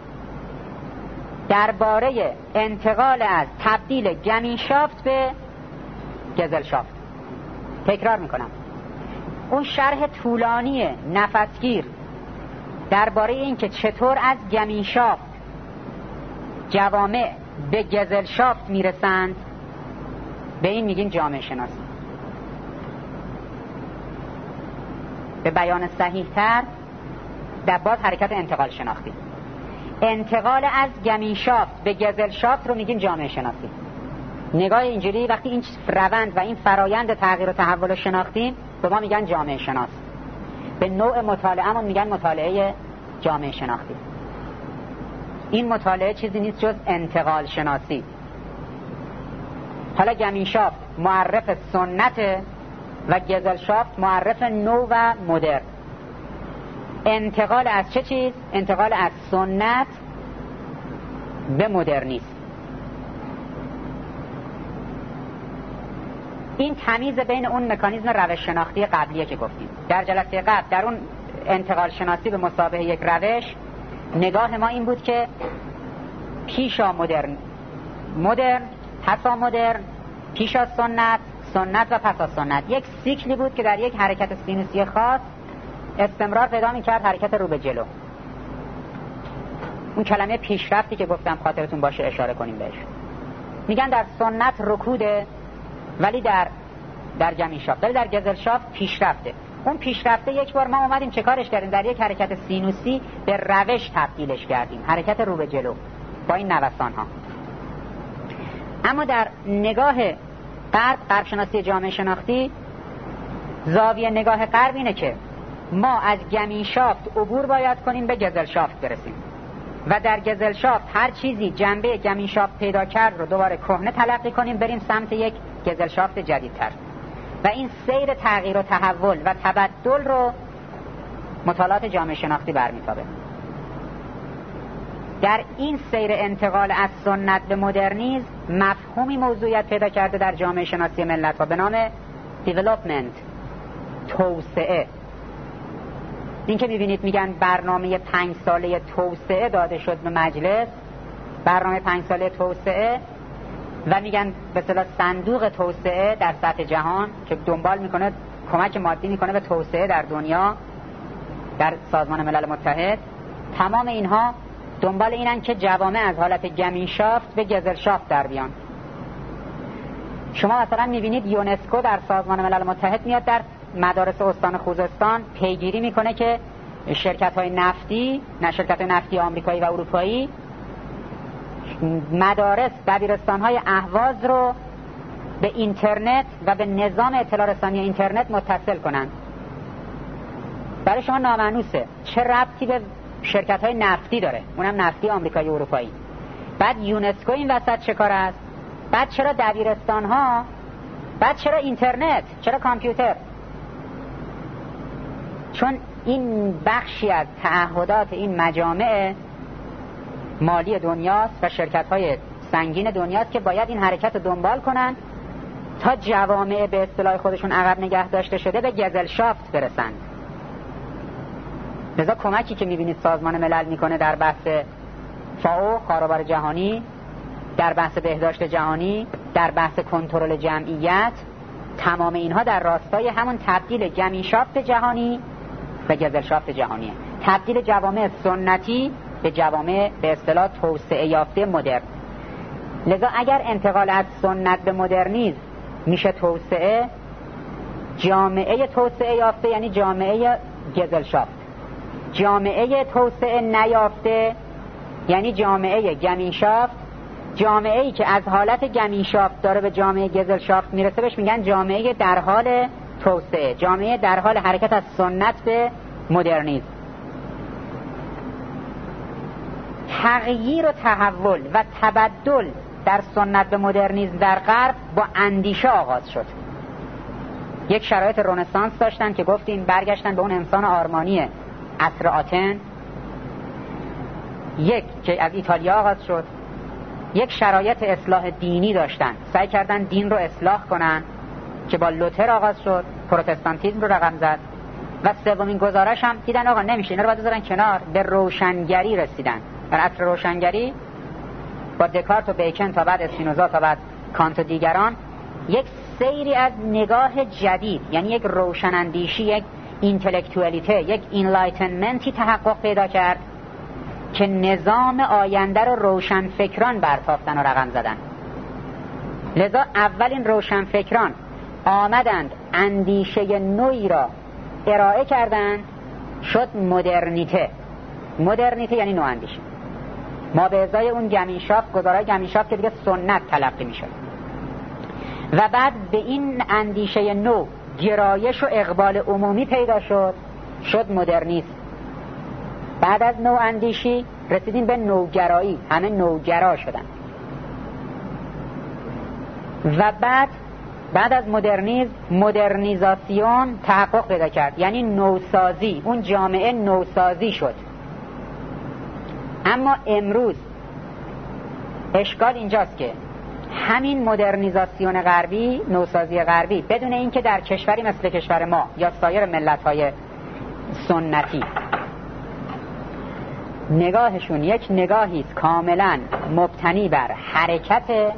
درباره انتقال از تبدیل گمینشافت به گزلشافت. تکرار میکنم، اون شرح طولانی نفسگیر درباره این که چطور از گمینشافت جوامع به گزلشافت میرسند، به این میگیم جامعه شناسی. به بیان صحیح تر در باز حرکت انتقال شناختی. انتقال از گمینشافت به گزلشافت رو میگیم جامعه شناسی. نگاه اینجوری وقتی این روند و این فرایند تغییر و تحول شناختیم به ما میگن جامعه شناس. به نوع مطالعه‌مون میگن مطالعه جامعه شناختی. این مطالعه چیزی نیست جز انتقال شناسی. حالا گمینشافت معرف سنت و گزلشافت معرف نو و مدرن. انتقال از چه چیز؟ انتقال از سنت به مدرنیسم. این تمیز بین اون مکانیزم روش شناختی قبلیه که گفتیم. در جلسه قبل در اون انتقال شناسی به مثابه یک روش، نگاه ما این بود که پیشا مدرن، پسا مدرن، پیشا سنت و پسا سنت. یک سیکلی بود که در یک حرکت سینوسی خاص استمرار پیدا می‌کرد، حرکت رو به جلو. اون کلمه پیشرفتی که گفتم خاطرتون باشه اشاره کنیم بهش. میگن در سنت رکوده، ولی در گمینشافت، ولی در گزلشافت پیشرفته. اون پیشرفته یک بار ما اومدیم چه کارش کردیم؟ در یک حرکت سینوسی به روش تبدیلش کردیم، حرکت رو به جلو با این نوسان ها. اما در نگاه غرب شناسی جامعه شناختی، زاویه نگاه غرب اینه که ما از گمینشافت عبور باید کنیم به گزلشافت برسیم و در گزلشافت هر چیزی جنبه گمینشافت پیدا کرد رو دوباره کهنه تلقی کنیم، بریم سمت یک گزلشافت جدیدتر. و این سیر تغییر و تحول و تبدل رو مطالعات جامعه شناختی برمیتابه. در این سیر انتقال از سنت به مدرنیسم مفهومی موضوعیت پیدا کرده در جامعه شناسی ملت‌ها به نام development، توسعه. این که می‌بینید میگن برنامه 5 ساله توسعه داده شد به مجلس، برنامه 5 ساله توسعه، و میگن به اصطلاح صندوق توسعه در سطح جهان که دنبال میکنه کمک مادی میکنه به توسعه در دنیا در سازمان ملل متحد. تمام اینها دنبال اینن که جوامع از حالت گمینشافت به گزلشافت در بیان. شما مثلا میبینید یونسکو در سازمان ملل متحد میاد در مدارس استان خوزستان پیگیری میکنه که شرکت‌های نفتی آمریکایی و اروپایی مدارس دبیرستان‌های اهواز رو به اینترنت و به نظام اطلاع رسانی اینترنت متصل کنند. برای شما نامانوسه چه ربطی به شرکت‌های نفتی داره، اونم نفتی آمریکایی و اروپایی. بعد یونسکو این وسط چه کار است؟ بعد چرا دبیرستان‌ها؟ بعد چرا اینترنت؟ چرا کامپیوتر؟ چون این بخشی از تعهدات این مجامع مالی دنیاست و شرکت‌های سنگین دنیاست که باید این حرکت رو دنبال کنن تا جوامع به اصطلاح خودشون عقب نگه داشته شده به گزلشافت برسند. لذا کمکی که می‌بینید سازمان ملل میکنه در بحث فاو، کاروبار جهانی، در بحث بهداشت جهانی، در بحث کنترل جمعیت، تمام اینها در راستای همون تبدیل گمینشافت جهانی و گزلشافت جهانیه. تبدیل جوامع سنتی به جوامع به اصطلاح توسعه یافته مدرن. لذا اگر انتقال از سنت به مدرنیسم میشه توسعه، جامعه توسعه یافته یعنی جامعه گزلشافت. جامعه توسعه نیافته یعنی جامعه گمینشافت. جامعه ای که از حالت گمینشافت داره به جامعه گزلشافت میرسه بهش میگن جامعه در حال توسعه، جامعه در حال حرکت از سنت به مدرنیسم. تغییر و تحول و تبدل در سنت به مدرنیسم در غرب با اندیشه آغاز شد. یک شرایط رنسانس داشتن که گفتیم برگشتن به اون انسان آرمانی عصر آتن، یک که از ایتالیا آغاز شد. یک شرایط اصلاح دینی داشتن، سعی کردن دین رو اصلاح کنن که با لوتر آغاز شد، پروتستانتیسم رو رقم زد. و سومین گزارش هم دیدن آقا نمیشه، اینا رو باید بذارن کنار، به روشنگری رسیدن. در عصر روشنگری با دکارت و بیکن تا بعد اسپینوزا تا بعد کانت و دیگران یک سیری از نگاه جدید، یعنی یک روشناندیشی، یک اینتלקچوالیته، یک اینلایتنمنتی تحقق پیدا کرد که نظام آینده رو روشنفکران برتافتن و رقم زدن. لذا اولین روشنفکران آمدند اندیشه نوعی را ارائه کردند، شد مدرنیته. مدرنیته یعنی نو اندیشه. ما به ازای اون گمینشافت، گزارای گمینشافت که دیگه سنت تلقی می شد و بعد به این اندیشه نو گرایش و اقبال عمومی پیدا شد، شد مدرنیسم. بعد از نو اندیشی رسیدیم به نوگرایی، همه نوگرا شدن. و بعد از مدرنیسم مدرنیزاسیون تحقق پیدا کرد، یعنی نوسازی. اون جامعه نوسازی شد. اما امروز اشکال اینجاست که همین مدرنیزاسیون غربی، نوسازی غربی، بدون اینکه در کشوری مثل کشور ما یا سایر ملت‌های سنتی نگاهشون یک نگاهی است کاملا مبتنی بر حرکت،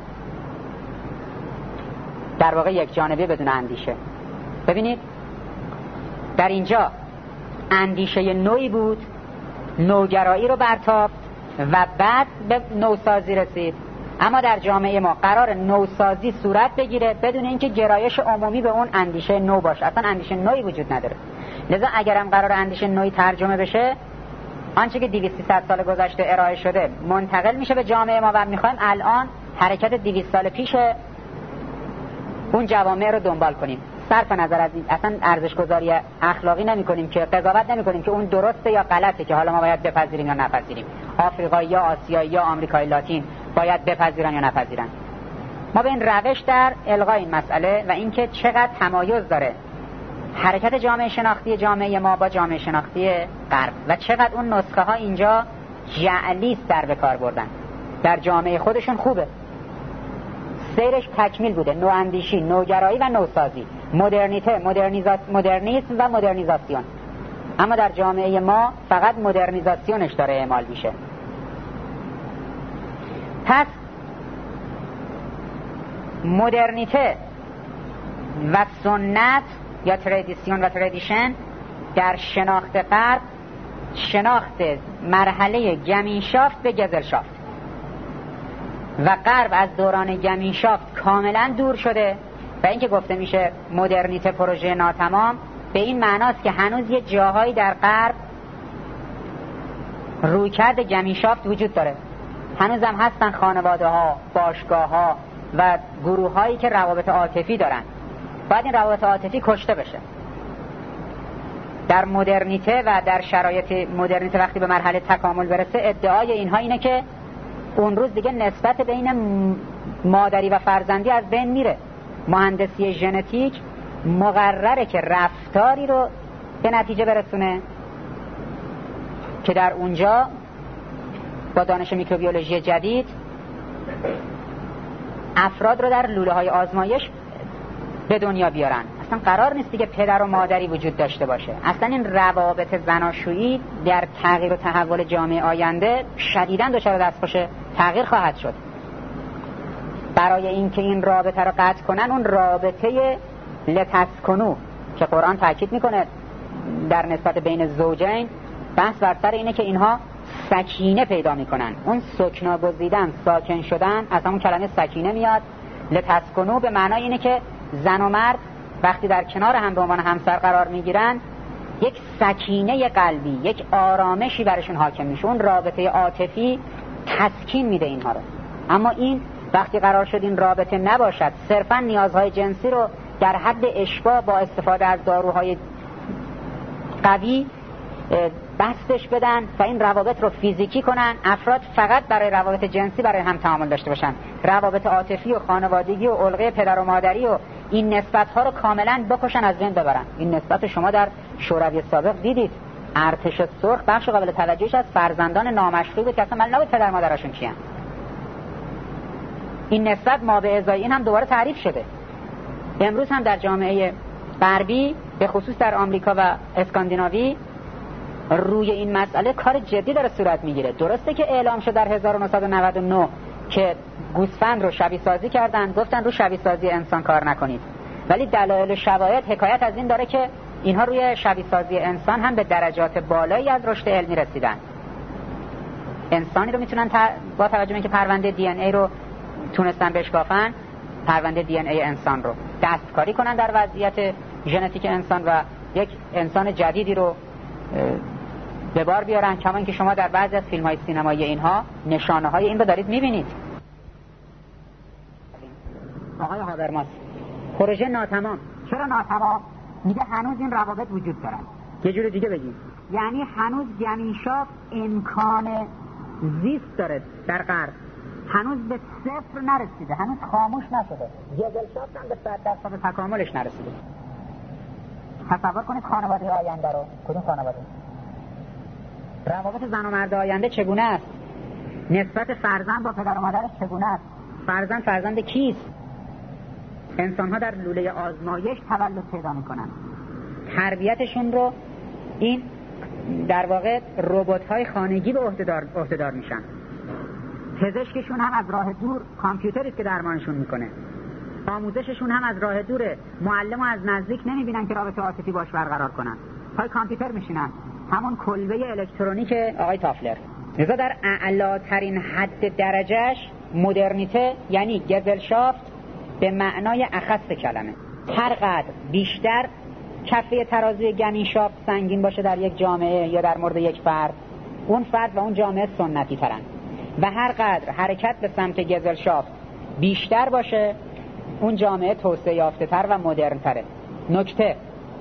در واقع یک جانبه بدون اندیشه. ببینید در اینجا اندیشه نوعی بود، نوگرایی رو برتافت و بعد به نوسازی رسید. اما در جامعه ما قرار نوسازی صورت بگیره بدون اینکه گرایش عمومی به اون اندیشه نو باشه. اصلا اندیشه نوعی وجود نداره. لذا اگرم قرار اندیشه نوعی ترجمه بشه، آنچه که 200 سال گذشته ارائه شده منتقل میشه به جامعه ما و میخوایم الان حرکت 200 سال پیش اون جوامع رو دنبال کنیم. صرف نظر از این اصلا ارزش گذاری اخلاقی نمی کنیم که قضاوت نمی کنیم که اون درسته یا غلطه که حالا ما باید بپذیریم یا نپذیریم. آفریقایی یا آسیایی یا آمریکای لاتین باید بپذیرن یا نپذیرن. ما به این روش در الغای این مسئله و اینکه چقدر تمایز داره حرکت جامعه شناختی جامعه ما با جامعه شناختی غرب و چقدر اون نسخه ها اینجا جعلی در به کار بردن، در جامعه خودشون خوبه، سیرش تکمیل بوده، نواندیشی، نوگرایی و نوسازی، مدرنیته، مدرنیسم و مدرنیزاسیون. اما در جامعه ما فقط مدرنیزاسیونش داره اعمال میشه. پس مدرنیته و سنت یا تردیسیون و تردیشن در شناخت غرب شناخت مرحله گمینشافت به گزلشافت و غرب از دوران گمینشافت کاملا دور شده و اینکه گفته میشه مدرنیته پروژه ناتمام به این معناست که هنوز یه جاهایی در غرب رویکرد گمینشافت وجود داره، هنوز هم هستن خانواده ها، باشگاه ها و گروه هایی که روابط عاطفی دارن. باید این روابط عاطفی کشته بشه. در مدرنیته و در شرایط مدرنیته وقتی به مرحله تکامل برسه ادعای اینها اینه که اون روز دیگه نسبت بین مادری و فرزندی از بین میره. مهندسی ژنتیک مقرره که رفتاری رو به نتیجه برسونه که در اونجا با دانش میکروبیولوژی جدید افراد رو در لوله های آزمایش به دنیا بیارن. اصلا قرار نیست دیگه پدر و مادری وجود داشته باشه. اصلا این روابط زناشویی در تغییر و تحول جامعه آینده شدیداً دچار دستخوش تغییر خواهد شد. برای اینکه این رابطه رو قطع کنن، اون رابطه لتسکنو که قرآن تاکید میکنه در نسبت بین زوجین، بحث بر سر اینه که اینها سکینه پیدا میکنن. اون سکنا گزیدن، ساکن شدن، از همون کلمه سکینه میاد. لتسکنو به معنای اینه که زن و مرد وقتی در کنار هم به عنوان همسر قرار میگیرن یک سکینه قلبی، یک آرامشی برشون حاکم میشه. اون رابطه عاطفی تسکین میده اینها رو. اما این وقتی قرار شد این رابطه نباشد، صرفا نیازهای جنسی رو در حد اشباع با استفاده از داروهای قوی بستش بدن و این روابط رو فیزیکی کنن، افراد فقط برای روابط جنسی برای هم تعامل داشته باشن، روابط عاطفی و خانوادگی و القه پدر و مادری و این نسبت‌ها رو کاملا بکشن، از بین ببرن. این نسبت شما در شوروی سابق دیدید. ارتش سرخ بخش قابل توجهش از فرزندان نامشروع بود که اصلا معلوم نبود پدر مادرشون کیان. این نسبت ما به ازای این هم دوباره تعریف شده. امروز هم در جامعه غربی به خصوص در آمریکا و اسکاندیناوی روی این مسئله کار جدی داره صورت میگیره. درسته که اعلام شد در 1999 که گوسفند رو شبیه سازی کردن، گفتن رو شبیه سازی انسان کار نکنید، ولی دلایل شواهد حکایت از این داره که اینها روی شبیه سازی انسان هم به درجات بالایی از رشد علمی رسیدن. انسانی رو میتونن با توجه به اینکه پرونده دی ان ای رو تونستن بشکافن، پرونده دی ان ای انسان رو دستکاری کنن در وضعیت ژنتیک انسان و یک انسان جدیدی رو به بار بیارن، کما اینکه شما در بعضی از فیلم‌های سینمایی اینها نشانه‌های این رو دارید می‌بینید. آقای هابرماس، پروژه ناتمام. چرا ناتمام؟ میگه هنوز این روابط وجود دارن. یه جور دیگه بگیم، یعنی هنوز گمینشافت امکان زیست داره در غرب، هنوز به صفر نرسیده، هنوز خاموش نشده. گزلشافت هم به 100% تکاملش نرسیده. تصور کنید خانواده آینده رو. کدوم خانواده؟ روابط زن و مرد آینده چگونه است؟ نسبت فرزند با پدر و مادرش چگونه است؟ فرزند کیست؟ انسان‌ها در لوله آزمایش تولد پیدا می‌کنن. تربیتشون رو این در واقع ربات‌های خانگی به عهده‌دار میشن. پزشکشون هم از راه دور کامپیوتری که درمانشون میکنه. آموزششون هم از راه دوره. معلمو از نزدیک نمیبینن که رابطه عاطفی باش برقرار کنن. پای کامپیوتر میشینن. همون کلبه الکترونیک آقای تافلر. لذا در اعلاترین حد درجهش مدرنیته یعنی گزلشافت به معنای اخص کلمه. هر قدر بیشتر کفه ترازوی گمینشافت سنگین باشه در یک جامعه یا در مورد یک فرد، اون فرد و اون جامعه سنتی ترن و هر قدر حرکت به سمت گزلشافت بیشتر باشه اون جامعه توسعه یافته تر و مدرن تره. نکته،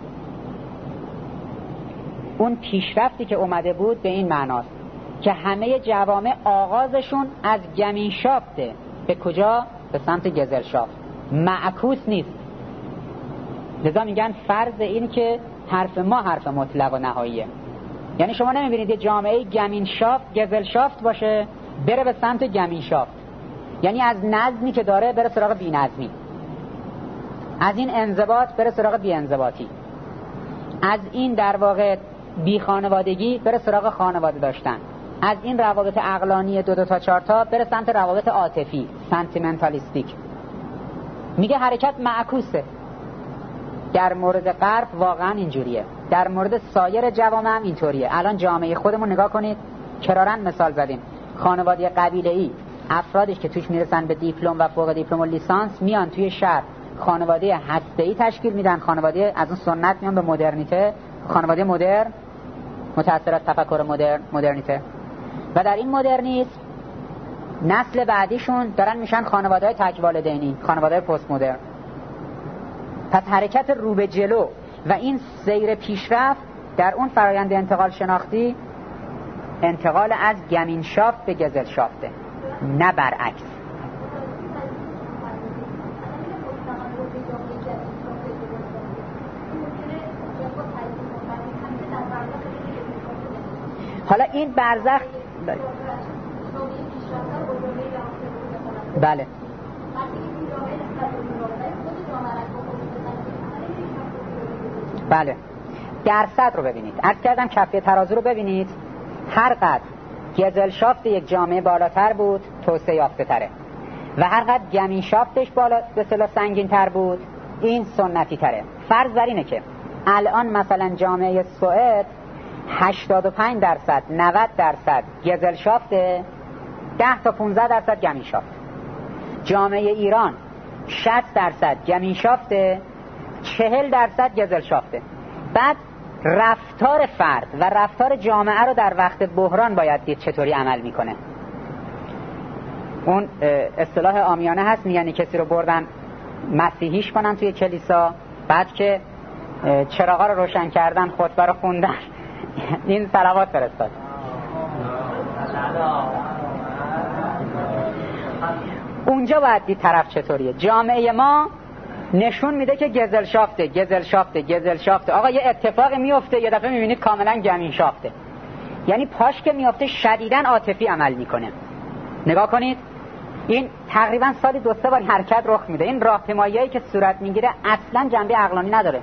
اون پیشرفتی که اومده بود به این معناست که همه جوامع آغازشون از گمینشافته. به کجا؟ به سمت گزلشافت، معکوس نیست. لذا میگن فرض این که حرف ما حرف مطلق و نهاییه. یعنی شما نمیبینید یه جامعه گمین شافت گزل شافت باشه بره به سمت گمین شافت، یعنی از نظمی که داره بره سراغ بی نظمی، از این انضباط بره سراغ بی انضباطی، از این در واقع بی خانوادگی بره سراغ خانواده داشتن، از این روابط عقلانی 2 تا 4 تا بره سمت روابط عاطفی سنتیمنتالیستیک. میگه حرکت معکوسه. در مورد غرب واقعا اینجوریه، در مورد سایر جوامع هم اینطوریه. الان جامعه خودمون نگاه کنید، کرارن مثال زدیم، خانواده قبیله‌ای، افرادش که توش میرسن به دیپلم و فوق دیپلم و لیسانس میان توی شهر خانواده هسته‌ای تشکیل میدن، خانواده از اون سنت میان به مدرنیته، خانواده مدرن متأثر از تفکر مدرنیته، و در این مدرنیسم نسل بعدیشون دارن میشن خانواده‌های تک والدینی، خانواده پست مدرن. پس حرکت رو به جلو و این سیر پیشرفت در اون فرایند انتقال شناختی انتقال از گمین شافت به گزل شافته، نه برعکس. حالا این برزخ بله بله درصد رو ببینید، عرض کردم کفه ترازو رو ببینید، هر قدر گزل شافت یک جامعه بالاتر بود توسعه یافته تره و هر قدر گمین شافتش بالا به اصطلاح سنگین تر بود این سنتی تره. فرض بر اینه که الان مثلا جامعه سوئد 85% 90% گزل شافته، 10 تا 15% گمین شافت. جامعه ایران 60% گمین شافته، 40% گزل شافته. بعد رفتار فرد و رفتار جامعه رو در وقت بحران باید دید چطوری عمل میکنه. اون اصطلاح عامیانه هست، میگن کسی رو بردن مسیحیش کنن توی کلیسا، بعد که چراغا رو روشن کردن خطبه رو خوندن این صلوات فرستاد. اونجا باید دید طرف چطوریه. جامعه ما نشون میده که گزل شافته گزل شافته گزل شافته. آقا یه اتفاقی میفته یه دفعه میبینید کاملا گمین شافته، یعنی پاش که میفته شدیداً عاطفی عمل میکنه. نگاه کنید این تقریبا سالی 2-3 بار حرکت رخ میده. این راهپیماییایی که صورت میگیره اصلا جنبه عقلانی نداره.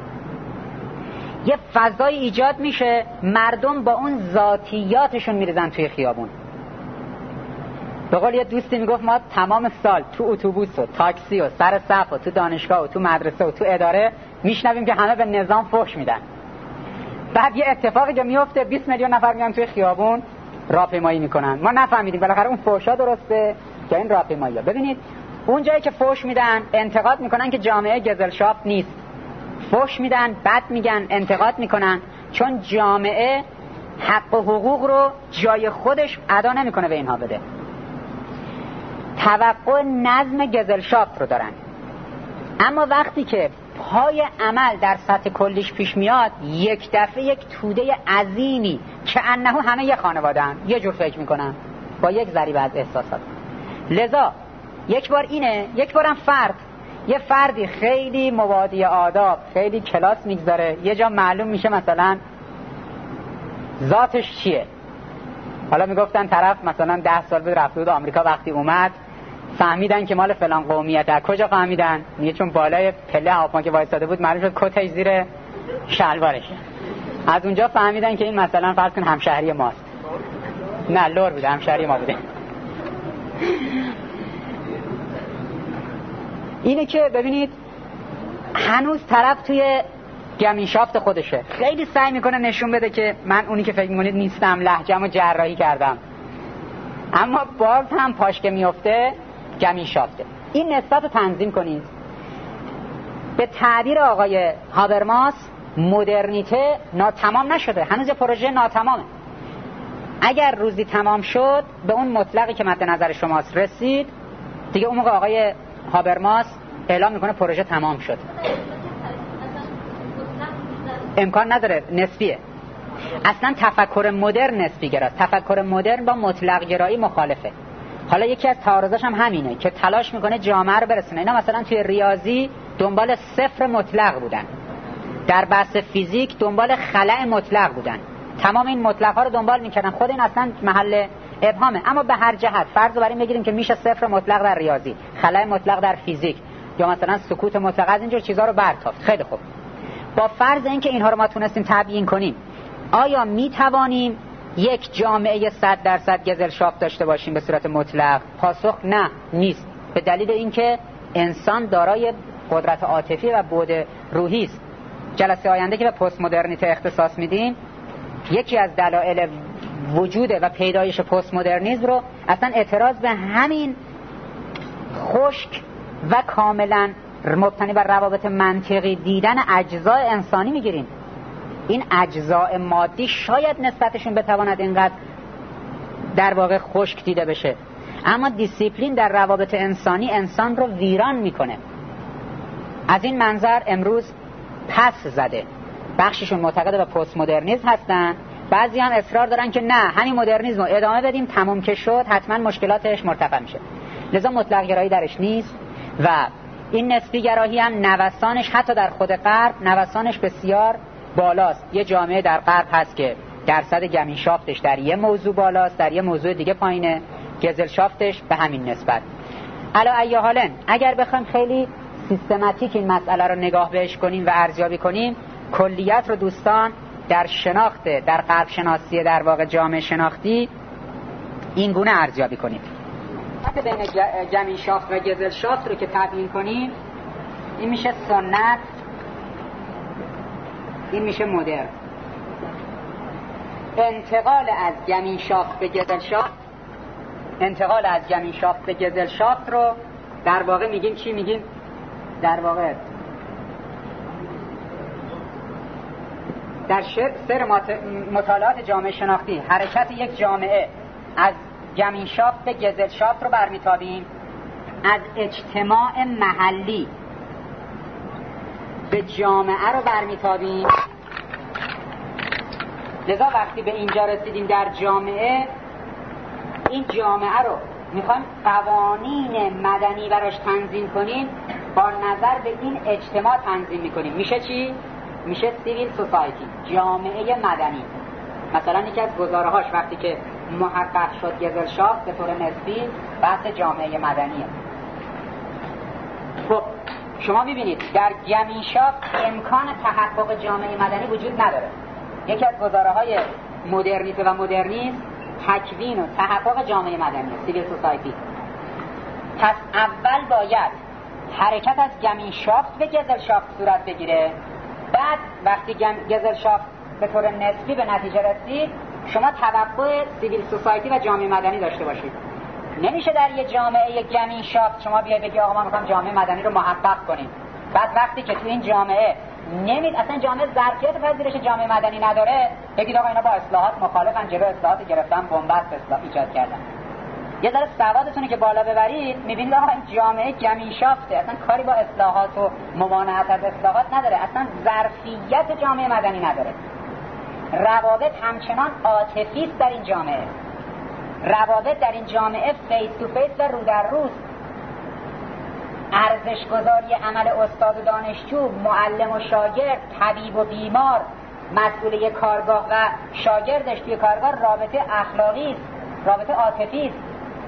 یه فضای ایجاد میشه، مردم با اون ذاتیاتشون میریزن توی خیابون. به قول یه دوستی میگفت ما تمام سال تو اتوبوس و تاکسی و سر صف و تو دانشگاه و تو مدرسه و تو اداره میشنویم که همه به نظام فحش میدن. بعد یه اتفاقی که میفته 20 میلیون نفر میان توی خیابون راهپیمایی میکنن. ما نفهمیدیم بالاخره اون فحشا درسته یا این راهپیمایی‌ها. ببینید اون جایی که فحش میدن انتقاد میکنن که جامعه گزل شافت نیست، فحش میدن بد میگن انتقاد میکنن، چون جامعه حق و حقوق رو جای خودش ادا نمیکنه به اینها بده. توقع نظم گزل شافت رو دارن. اما وقتی که پای عمل در سطح کلیش پیش میاد یک دفعه یک توده عظیمی که انه همه یه خانواده هم یه جور فکر میکنن با یک ضریب از احساسات. لذا یک بار اینه، یک بارم فرد، یه فردی خیلی مبادی آداب خیلی کلاس میگذاره، یه جا معلوم میشه مثلا ذاتش چیه. حالا میگفتن طرف مثلا 10 سال بود رفته بود آمریکا، وقتی اومد فهمیدن که مال فلان قومیت. در کجا فهمیدن؟ میگه چون بالای پله هواپیما که وایساده بود معلوم شد کتش زیر شلوارشه. از اونجا فهمیدن که این مثلا فرض کن همشهری ماست. نه لور بوده، همشهری ما بوده. اینه که ببینید هنوز طرف توی گمین شافت خودشه، خیلی سعی میکنه نشون بده که من اونی که فکر میکنید نیستم، لهجه‌مو جراحی کردم، اما باز هم پاش که میفته گمین شافته. این نسبت رو تنظیم کنید. به تعبیر آقای هابرماس مدرنیته تمام نشده، هنوز یه پروژه ناتمامه. اگر روزی تمام شد به اون مطلقی که مد نظر شماست رسید دیگه اون موقع آقای هابرماس اعلام میکنه پروژه تمام شد. امکان نداره، نسبیه. اصلا تفکر مدرن نسبی گراست. تفکر مدرن با مطلق گرایی مخالفه. حالا یکی از تعارضاش هم همینه که تلاش میکنه جامعه رو برسونه. اینا مثلا توی ریاضی دنبال صفر مطلق بودن، در بحث فیزیک دنبال خلأ مطلق بودن، تمام این مطلق ها رو دنبال میکردن. خود این اصلا محل ابهامه. اما به هر جهت فرض رو بر این بگیریم که میشه صفر مطلق در ریاضی، خلأ مطلق در فیزیک، یا مثلا سکوت مطلق، از اینجور چیزا رو برتافت. خیلی خوب، با فرض اینکه اینها رو ما تونستیم تبیین کنیم، آیا میتوانیم یک جامعه 100% گزلشافت داشته باشیم به صورت مطلق؟ پاسخ نه، نیست. به دلیل اینکه انسان دارای قدرت عاطفی و بعد روحی است. جلسه آینده که به پست مدرنیته اختصاص میدیم، یکی از دلایل وجود و پیدایش پست مدرنیسم رو اصلا اعتراض به همین خشک و کاملا مبتنی بر روابط منطقی دیدن اجزای انسانی میگیریم. این اجزای مادی شاید نسبتشون بتواند اینقدر در واقع خشک دیده بشه، اما دیسیپلین در روابط انسانی انسان رو ویران میکنه. از این منظر امروز پس زده. بخششون معتقد به پست مدرنیسم هستن، بعضی هم اصرار دارن که نه، همین مدرنیسم رو ادامه بدیم، تموم که شد حتما مشکلاتش مرتفع میشه. لذا مطلق گرایی درش نیست و این نسبی گرایی هم نوسانش حتی در خود غرب نوسانش بسیار بالاست. یه جامعه در غرب هست که درصد گمینشافتش در یه موضوع بالاست، در یه موضوع دیگه پایینه، گزلشافتش به همین نسبت. علی ای حال اگر بخوایم خیلی سیستماتیک این مسئله رو نگاه بهش کنیم و ارزیابی کنیم، کلیت رو دوستان در شناخت، در غرب شناسی در واقع جامعه شناختی این گونه ارزیابی کنیم. وقتی بین گمینشافت و گزلشافت رو که تبیین کنیم، این میشه سنت، این میشه مدرن. انتقال از گمینشافت به گزلشافت، انتقال از گمینشافت به گزلشافت رو در واقع میگیم چی؟ میگیم در واقع در سر مطالعات جامعه شناختی حرکت یک جامعه از گمینشافت به گزلشافت رو برمیتابیم، از اجتماع محلی به جامعه رو برمیتابیم. لذا وقتی به اینجا رسیدیم در جامعه، این جامعه رو میخوایم قوانین مدنی براش تنظیم کنیم، با نظر به این اجتماع تنظیم میکنیم. میشه چی؟ میشه سیویل سوسایتی، جامعه مدنی. مثلا یکی از گزاره‌هاش وقتی که محقق شد گزلشافت به طور نسبی، بحث جامعه مدنیه. خب شما میبینید در گمینشافت امکان تحقق جامعه مدنی وجود نداره. یکی از گزاره‌های مدرنیته و مدرنیسم تکوین و تحقق جامعه مدنی، سیویل سوسایتی. پس اول باید حرکت از گمینشافت به گزلشافت صورت بگیره، بعد وقتی گزلشافت به طور نسبی به نتیجه رسید، شما توقع سیویل سوسایتی و جامعه مدنی داشته باشید. نمیشه در یه جامعه گمینشافت شما بیاید بگی آقا ما میخوام جامعه مدنی رو محقق کنیم، بعد وقتی که تو این جامعه اصلا جامعه ظرفیت پذیرش جامعه مدنی نداره، بگید آقا اینا با اصلاحات مخالفن، جلو اصلاحات گرفتن، بنبست اصلاح ایجاد کردن. یه ذره سوادتون که بالا ببرید، میبینید آقا این جامعه گمینشافته، اصلا کاری با اصلاحات و ممانعت از اصلاحات نداره، اصلا ظرفیت جامعه مدنی نداره. روابط همچنان عاطفی است در این جامعه، روابط در این جامعه فیس تو فیس و رو در روست. ارزش گذاری عمل استاد و دانشجو، معلم و شاگرد، طبیب و بیمار، مسئول کارگاه و شاگردش توی کارگاه رابطه اخلاقی است، رابطه عاطفی است.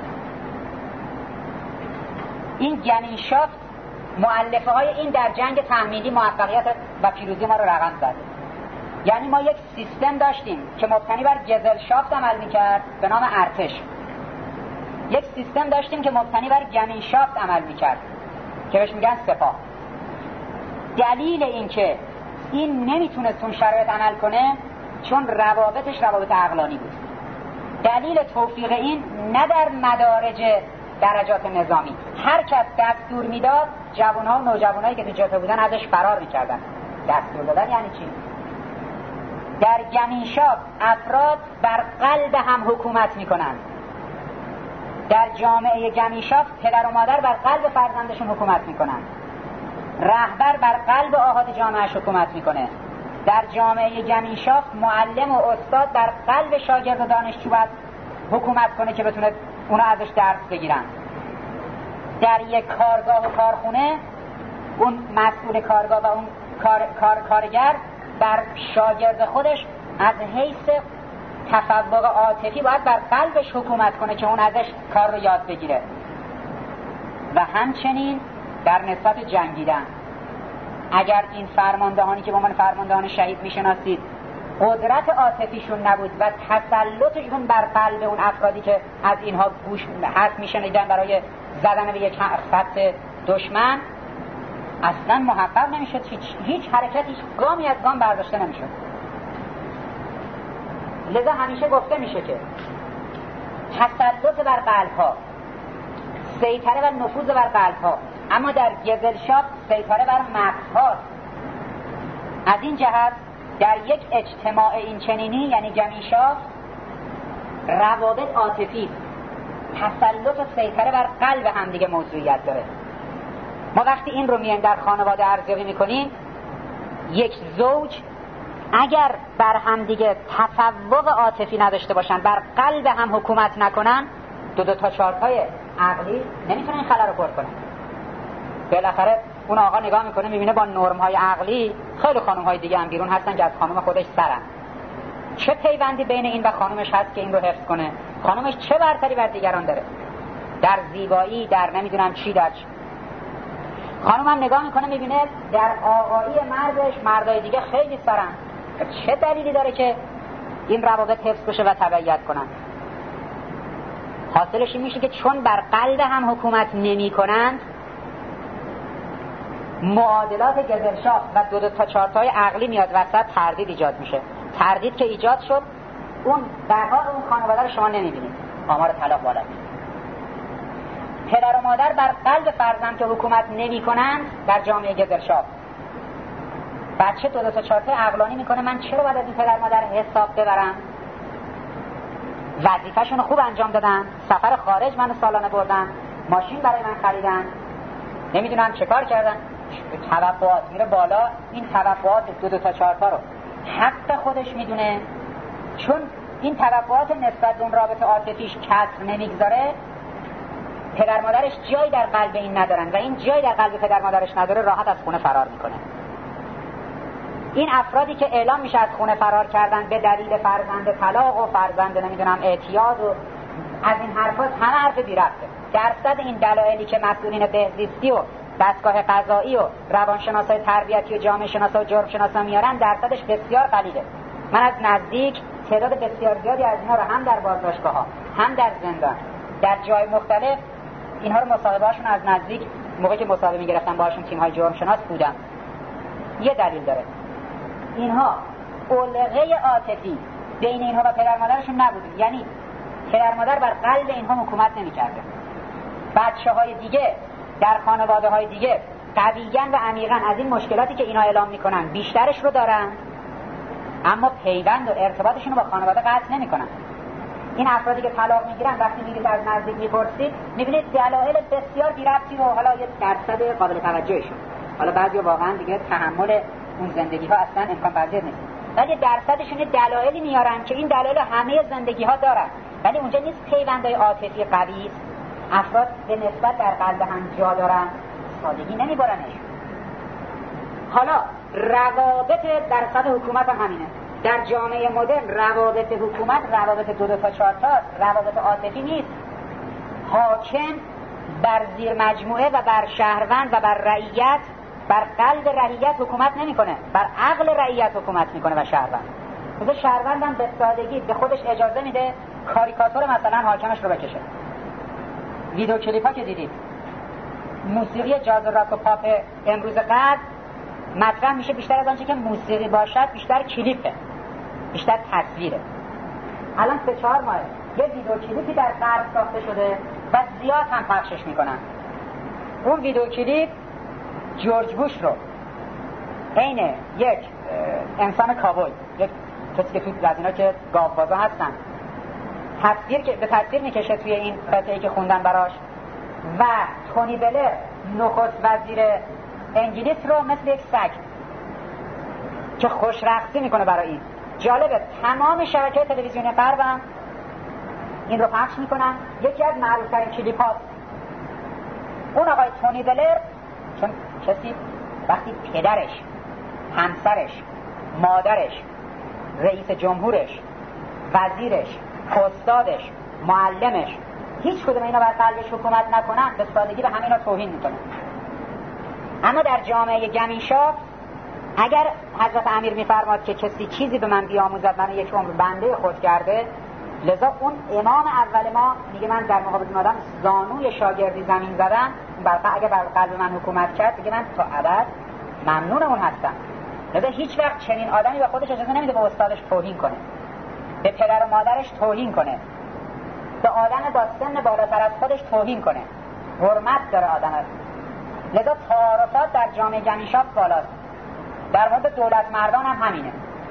این گمینشافت مؤلفه های این در جنگ تحمیلی موفقیت و پیروزی ما رو رقم زد. یعنی ما یک سیستم داشتیم که مبتنی بر گزلشافت عمل میکرد به نام ارتش، یک سیستم داشتیم که مبتنی بر گمینشافت عمل میکرد که بهش میگن سپاه. دلیل این که این نمیتونست اون شرایط عمل کنه چون روابطش روابط عقلانی بود. دلیل توفیق این نه در مدارج درجات نظامی، هر کس دستور میداد جوانها و نوجوانایی که تو جبهه بودن ازش فرار میکردن. دستور دادن یعنی چی؟ در گمینشافت افراد بر قلب هم حکومت میکنن. در جامعه گمینشافت پدر و مادر بر قلب فرزندشون حکومت میکنن، رهبر بر قلب آحاد جامعهش حکومت میکنه. در جامعه گمینشافت معلم و استاد در قلب شاگرد و دانشجو باید حکومت کنه که بتونه اونا ازش درس بگیرن. در یک کارگاه و کارخونه اون مسئول کارگاه و اون کارگر بر شاگرد خودش از حیث تفوق عاطفی باید بر قلبش حکومت کنه که اون ازش کار رو یاد بگیره. و همچنین در نسبت جنگیدن، اگر این فرماندهانی که به عنوان فرماندهان شهید میشناسید قدرت عاطفیشون نبود و تسلطشون بر قلب اون افرادی که از اینها گوش حرف میشنیدن برای زدن به یک خط دشمن، اصلا محقق نمیشد، هیچ حرکت، هیچ گامی از گام برداشته نمیشد. لذا همیشه گفته میشه که تسلط بر قلب‌ها، سیطره و نفوذ بر قلب‌ها، اما در گزلشاف سیطره بر مغزها. از این جهت در یک اجتماع این چنینی یعنی جمیشاف روابط عاطفی، تسلط و سیطره بر قلب هم دیگه موضوعیت داره. ما وقتی این رو میایم در خانواده ارزیابی میکنیم، یک زوج اگر بر هم دیگه تفوق عاطفی نداشته باشن، بر قلب هم حکومت نکنن، دو تا چارتای عقلی نمیتونن این خلا رو پر کنن. بالاخره اون آقا نگاه میکنه میبینه با نرم‌های عقلی خیلی خانم‌های دیگه هم بیرون هستن که از خانم خودش سرن. چه پیوندی بین این و خانمش هست که این رو حفظ کنه؟ خانمش چه برتری بر دیگران داره؟ در زیبایی، در نمیدونم چی، در چی. خانم هم نگاه میکنه میبینه در آقایی مردش مردای دیگه خیلی سرن. چه دلیلی داره که این روابط حفظ بشه و تبعیت کنن؟ حاصلش این میشه که چون بر قلب هم حکومت نمی کنند، معادلات گزلشاف و دو تا چارتای عقلی میاد وسط، تردید ایجاد میشه. تردید که ایجاد شد، اون در حال اون خانواده رو شما نمیبینید، آمار طلاق بالا میاد. پدر و مادر بر قلب فرزند که حکومت نمی کنند در جامعه گزلشاف، بچه دو تا چارتای عقلانی میکنه من چرا باید از این پدر مادر حساب ببرم؟ وظیفه‌شون رو خوب انجام دادن، سفر خارج منو سالانه بردن، ماشین برای من خریدن، نمیدونم چه کار کردن. توقعات میره بالا، این توقعات دو تا چارتا رو حق خودش میدونه، چون این توقعات نسبت به اون رابطه عاطفیش کسر نمیگذاره، پدر مادرش جایی در قلب این ندارن و این جایی در قلب پدر مادرش نداره، راحت از خونه فرار میکنه. این افرادی که اعلام میشه از خونه فرار کردن به دلیل فرزند طلاق و فرزند نمیدونم اعتیاد و از این حرفات، همه حرف بی ربطه. درصد این دلایلی که مسئولین بهزیستی و دستگاه قضایی و روانشناسای تربیتی و جامعه شناسا و جرم شناسا میارن، درصدش بسیار قلیله. من از نزدیک تعداد بسیار زیادی از اینا رو هم در بازداشتگاه‌ها، هم در زندان، در جای مختلف اینها رو مصاحبه‌هاشون از نزدیک موقعی که مصاحبه می‌گرفتم باهاشون تیم‌های جرم شناس بودم. یه دلیل داره، اینها علقه عاطفی بین اینها و پدر مادرشون نبود، یعنی پدر مادر بر قلب اینها حکومت نمی‌کرده. بچه‌های دیگه در خانواده‌های دیگه قویاً و عمیقاً از این مشکلاتی که اینا اعلام میکنن بیشترش رو دارن، اما پیوند و ارتباطشون رو با خانواده قطع نمیکنن. این افرادی که طلاق میگیرن وقتی میگید از نزدیک میپرسید میبینید دلایل بسیار بی ربطی و حالا یه درصد قابل توجهشون، حالا بعضی واقعاً دیگه تحمل اون زندگی ها اصلا امکان پذیر نیست، ولی درصدشون دلایلی میارن که این دلایل همه زندگی ها دارن، ولی اونجا نیست پیوندهای عاطفی قوی. افراد به نسبت در قلب هم جا دارن، سادگی نمیبرنش. حالا روابط در سطح حکومت هم همینه. در جامعه مدرن روابط حکومت روابط دو تا چهار تا روابط عاطفی نیست. حاکم بر زیر مجموعه و بر شهروند و بر رعیت، بر قلب رعیت حکومت نمیکنه، بر عقل رعیت حکومت میکنه و شهروند. مثلا شهروند هم به سادگی به خودش اجازه میده کاریکاتور مثلا حاکمش رو بکشه. ویدیو کلیپ ها که دیدید، موسیقی جاز راک و پاپ امروز قدر مطرح میشه بیشتر از آنچه که موسیقی باشد، بیشتر کلیپه، بیشتر تصویره. الان 3-4 ماه یه ویدیو کلیپی در غرب ساخته شده و زیاد هم پخشش میکنن. اون ویدیو کلیپ جورج بوش رو عین یک انسان کابوی، یک کسی که تو از اینا که گاوبازا هستن به تصویر میکشه توی این قطعه‌ای که خوندن براش، و تونی بلر نخست وزیر انگلیس رو مثل یک سگ که خوش رقصی میکنه برای این. جالبه تمام شبکه تلویزیونی غرب هم این رو پخش میکنن. یکی از معروف‌ترین کلیپ ها اون آقای تونی بلر، چون کسی وقتی پدرش، همسرش، مادرش، رئیس جمهورش، وزیرش، استادش، معلمش هیچ کدوم اینا بر قلبش حکومت نکنن، به سادگی به همینا توهین میکنن. اما در جامعه گمیشا اگر حضرت امیر میفرماد که کسی چیزی به من بیاموزد من یک عمر بنده خود کرده، لذا اون امام اول ما میگه من در مقابل این آدم زانوی شاگردی زمین زدم، اگر بر قلب من حکومت کرد دیگه من تا ابد ممنون اون هستم. لذا هیچ وقت چنین آدمی به خودش اجازه نمیده به استادش توهین کنه، به پدر و مادرش توهین کنه، به آدم با سن بالاتر از خودش توهین کنه. حرمت داره آدم. لذا تعارفات در جامعه گمیشاب بالاست. در مورد دولت مردان هم همینه.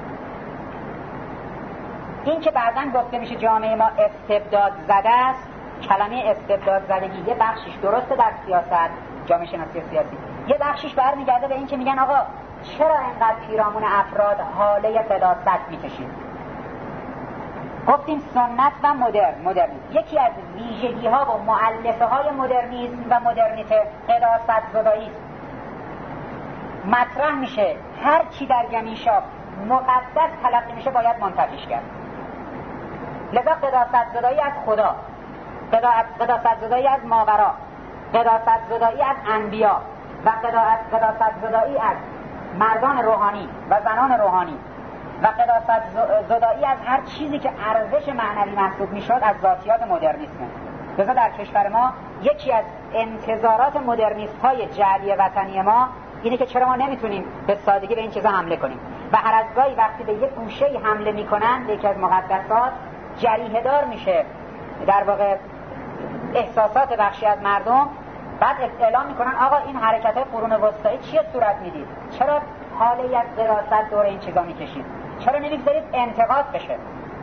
این که بعضا گفته میشه جامعه ما استبداد زده است، کلمه استبداد زدگی یه بخشش درسته در سیاست، جامعه شناسی سیاسی، یه بخشش برمیگرده به این که میگن آقا چرا اینقدر پیرامون افراد حاله قداست میکشید. گفتیم سنت و مدرنیسم یکی از ویژگی ها و مؤلفه های مدرنیسم و مدرنیته قداست زدایی است. مطرح میشه هر چی در گمیشاب مقدس تلقی میشه باید منتفیش کرد. لذا قداست زدایی از خدا، قداست زدایی از ماورا، قداست زدایی از انبیا و قداست زدایی از مردان روحانی و زنان روحانی و قداست زدایی از هر چیزی که ارزش معنوی محسوب میشد از ذاتیات مدرنیسمه. لذا در کشور ما یکی از انتظارات مدرنیست های جعلی وطنی ما اینه که چرا ما نمیتونیم به سادگی به این چیزا حمله کنیم و هر از گاهی وقتی به یک گوشه‌ای حمله میکنن به یکی از مقدسات جریحه دار میشه در واقع احساسات بخشی از مردم. بعد اعلام میکنن آقا این حرکت قرون وسطایی چیه صورت میدید؟ چرا حاله از دراست دور این چیزا میکشید؟ چرا نمیگذارید انتقاد بشه؟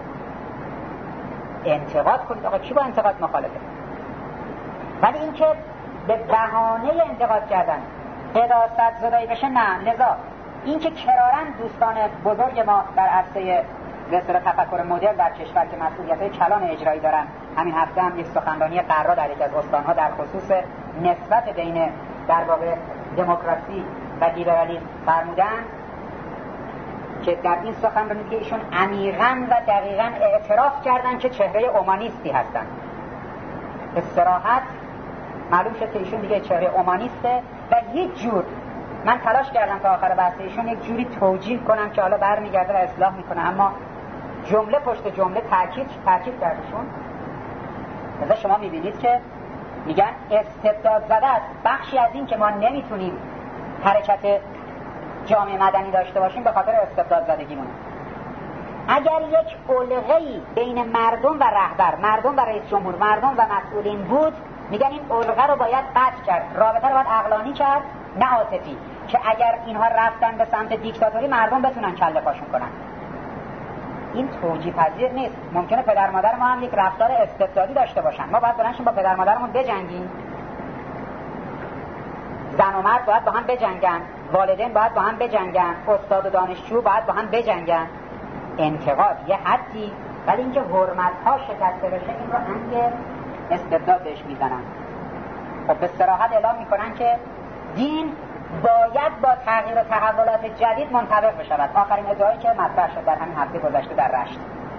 انتقاد کنید آقا، کی با انتقاد مخالفه؟ ولی این که به بهانه انتقاد کردن قداست زدایی بشه نه. لذا این که کرارن دوستان بزرگ ما در عرصه به اصطلاح تفکر مدرن در کشور که مسئولیت‌های کلان اجرایی دارن، همین هفته هم یک سخنرانی قرار در یکی از استان‌ها در خصوص نسبت بین در واقع دموکراسی و لیبرالیسم فرمودن که در این سخنرانی که ایشون عمیقاً و دقیقاً اعتراف کردن که چهره اومانیستی هستن. به صراحت معلوم شد که ایشون دیگه چهره اومانیسته و یک جور من تلاش کردم تا آخر بحث ایشون یک جوری توجیه کنم که حالا برمیگرده و اصلاح میکنه، اما جمله پشت جمله تاکید کردشون. مثلا شما میبینید که میگن استبداد زده است. بخشی از این که ما نمیتونیم حرکت جامعه مدنی داشته باشیم به خاطر استبداد زدگیمونه. اگر یک علقه‌ای بین مردم و رهبر، مردم و رئیس جمهور، مردم و مسئولین بود، میگن این علقه رو باید قطع کرد، رابطه رو باید عقلانی کرد نه عاطفی، که اگر اینها رفتن به سمت دیکتاتوری مردم بتونن کله پاشون کنن. این توجیه پذیر نیست. ممکنه پدر مادر ما هم یک رفتار استبدادی داشته باشن، ما باید بلند شیم با پدر مادرمون بجنگیم. زن و مرد باید با هم بجنگن، والدین باید با هم بجنگن، استاد و دانشجو باید با هم بجنگن. انتقاد یه حدی، ولی اینکه حرمت‌ها شکسته بشه این رو انگ استبداد بهش میزنن. خب به صراحت اعلام میکنن که دین باید با تغییر و تحولات جدید منطبق بشود. آخرین ادعایی که مطرح شد در همین هفته گذشته در رشت.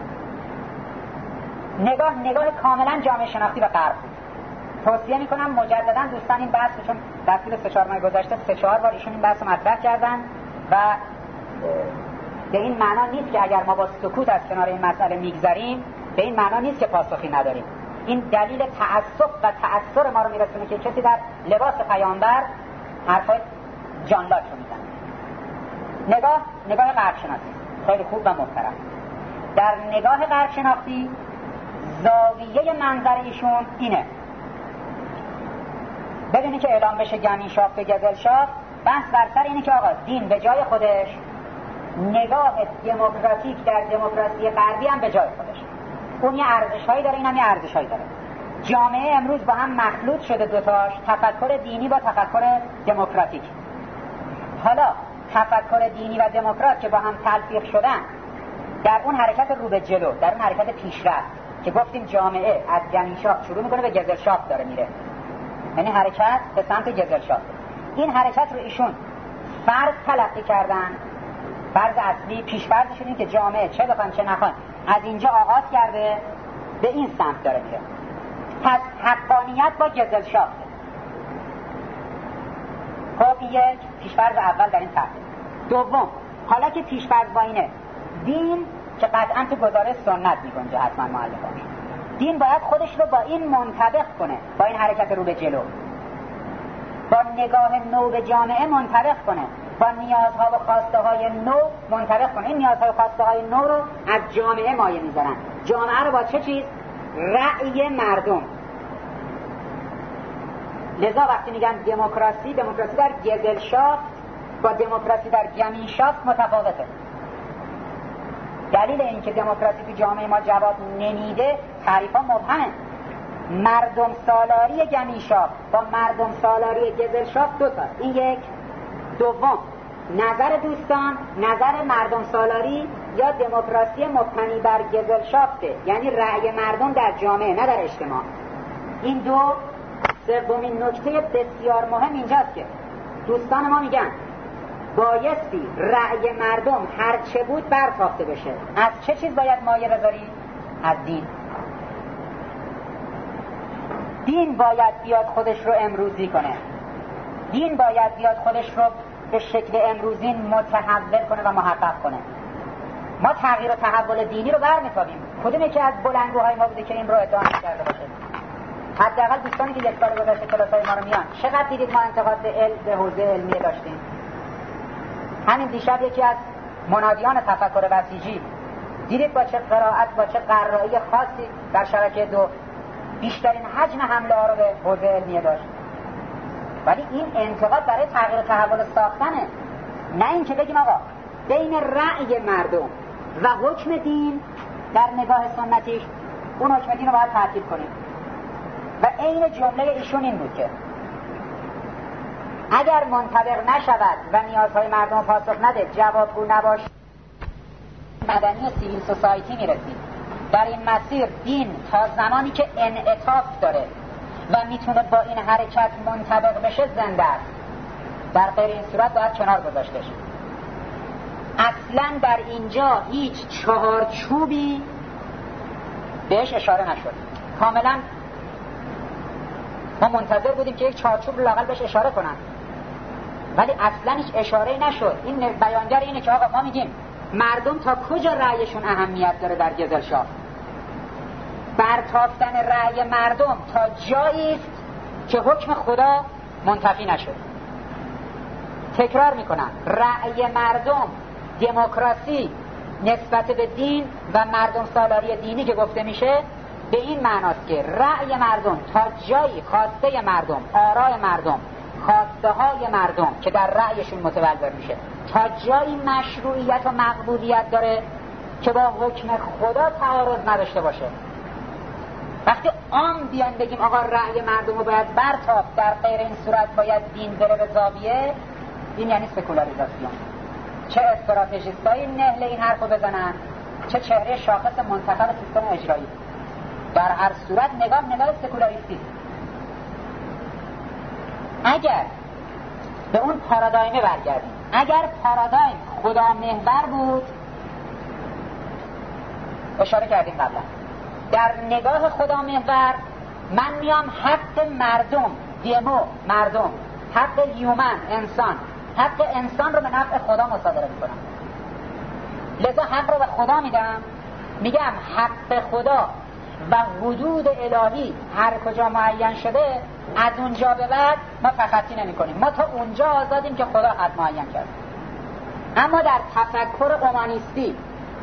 نگاه کاملا جامعه شناختی به غرب بود. توصیه میکنم مجددا دوستان این بحث، چون در طول 3-4 ماه گذشته 3-4 بار ایشون این بحث رو مطرح کردن و به این معنا نیست که اگر ما با سکوت از کنار این مسئله میگذریم به این معنا نیست که پاسخی نداریم. این دلیل تعصب و تأثر ما رو میرسونه که کسی در لباس پیامبر حرفای جان لاک رو میزنه. نگاه غرب شناسی خیلی خوب و محترم. در نگاه غرب شناختی زاویه منظر ایشون اینه، بدونی که اعلام بشه گمیشاب به گزلشاب، بحث بر سر اینه که آقا دین به جای خودش، نگاه دموکراتیک در دموکراسی غربی هم به جای خودش. اون یه ارزش‌هایی داره، این هم یه ارزش‌هایی داره. جامعه امروز با هم مخلوط شده دوتاش، تفکر دینی با تفکر دموکراتیک. حالا تفکر دینی و دموکرات که با هم تلفیق شدن در اون حرکت رو به جلو، در اون حرکت پیشرفت که گفتیم جامعه از گمیشافت شروع میکنه به گزلشافت داره میره، یعنی حرکت به سمت گزلشافت. این حرکت رو ایشون فرض تلقی کردن، فرض اصلی پیش‌فرضشون این که جامعه چه بخوان چه نخوان از اینجا آغاز کرده به این سمت داره میره. پس حقانیت با گزلشافت. خب یک پیش‌فرض اول در این طرح. دوم، حالا که پیش‌فرض با اینه، دین که قطعاً تو گزارش سنت میگنجه حتما مؤلفاش، دین باید خودش رو با این منطبق کنه، با این حرکت رو به جلو، با نگاه نو به جامعه منطبق کنه، با نیازها و خواسته های نو منطبق کنه. این نیازها و خواسته های نو رو از جامعه مایه میذارن. جامعه رو با چه چیز؟ رأی مردم. لذا وقتی میگن دموکراسی در گزلشافت با دموکراسی در گمینشافت متفاوته. دلیل اینکه دموکراسی تو جامعه ما جواب نمیده تعریفا مبهمه. مردم سالاری گمینشافت با مردم سالاری گزلشافت دو تاست. این یک. دوم، نظر دوستان نظر مردم سالاری یا دموکراسی مبتنی بر گزلشافته، یعنی رأی مردم در جامعه نه در اجتماع. این دو. سومین نکته بسیار مهم اینجاست که دوستان ما میگن بایستی رأی مردم هر چه بود برتافته بشه. از چه چیز باید مایه بذاری؟ از دین. دین باید بیاد خودش رو امروزی کنه. دین باید بیاد خودش رو به شکل امروزین متحول کنه و محقق کنه. ما تغییر و تحول دینی رو برمی‌تابیم. کدومی که از بلندگوهای ما بوده که این رو ادعا کرده باشه؟ حداقل دوستانی که یک سال گذشته کلاس‌های ما رو میان، چقدر دیدید ما انتقاد به حوزه علمیه داشتیم؟ همین دیشب یکی از منادیان تفکر بسیجی دیدید با چه قرائت، با چه قرایی خاصی در شبکه دو بیشترین حجم حمله ها رو به حوزه علمیه داشت. ولی این انتقاد برای تغییر و تحول ساختنه، نه این که بگیم آقا بین رأی مردم و حکم دین در نگاه سنتیش اون حکم دین رو باید تعطیل کنیم. و عین جمله ایشون این بود که اگر منطبق نشود و نیازهای مردم پاسخ نده، جوابگو نباشه، مدنی و سیویل سوسایتی میرسید. در این مسیر دین تا زمانی که انعطاف داره و میتونه با این حرکت منطبق بشه زنده است. در غیر این صورت باید کنار گذاشته شد. اصلا در اینجا هیچ چهارچوبی بهش اشاره نشد. کاملا ما منتظر بودیم که یک چهارچوب لااقل بهش اشاره کنن، ولی اصلا هیچ اشاره‌ای نشد. این بیانگر اینه که آقا ما میگیم مردم تا کجا رأیشون اهمیت داره در گزلشافت. برتافتن رأی مردم تا جایی است که حکم خدا منتفی نشد. تکرار میکنم، رأی مردم، دموکراسی نسبت به دین و مردم سالاری دینی که گفته میشه به این معناست که رأی مردم تا جایی، خواسته مردم، آراء مردم، خواسته های مردم که در رأیشون متولد میشه تا جایی مشروعیت و مقبولیت داره که با حکم خدا تعارض نداشته باشه. وقتی عام بیان بگیم آقا رأی مردم رو باید برتافت، در غیر این صورت باید دین بره به زاویه، این یعنی سکولاریزاسیون. چه استراتژیستایی نهل این حرف رو بزنن، چه چهره شاخص منتخب سیستم اجرایی، در هر صورت نگاه سکولاریستی. اگر به اون پارادایمه برگردیم، اگر پارادایم خدا محور بود، اشاره کردیم قبلا، در نگاه خدا محور من میام حق مردم، مردم، حق هیومن، انسان، حق انسان رو به نفع خدا مصادره میکنم. لذا حق رو به خدا میدم، میگم حق خدا و حدود الهی هر کجا معین شده از اونجا به بعد ما تخطی نمی کنیم. ما تا اونجا آزادیم که خدا حد معین کرد. اما در تفکر اومانیستی،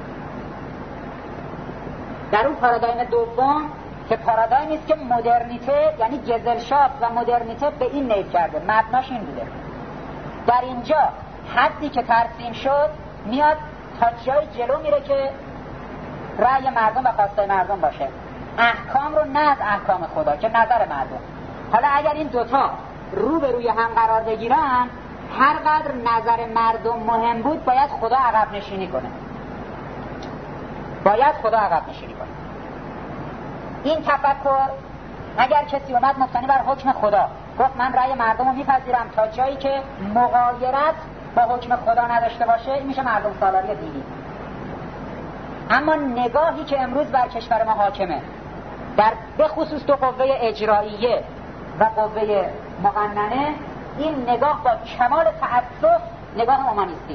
در اون پارادایم دوم که پارادایمی است که مدرنیته یعنی گزلشافت و مدرنیته به این نیز کرده، مبناش این بوده. در اینجا حدی که ترسیم شد میاد تا جای جلو میره که رأی مردم و خواسته مردم باشه، احکام رو نه از احکام خدا که نظر مردم. حالا اگر این دوتا رو به روی هم قرار بگیرن، هر قدر نظر مردم مهم بود باید خدا عقب نشینی کنه، این تفکر اگر کسی اومد مبتنی بر حکم خدا گفت من رأی مردم رو میپذیرم تا جایی که مغایرت با حکم خدا نداشته باشه، این میشه مردم سالاری دینی. اما نگاهی که امروز بر کشور ما حاکمه در به خصوص دو قوه اجراییه و قوه مقننه، این نگاه با کمال تعسف نگاه اومانیستی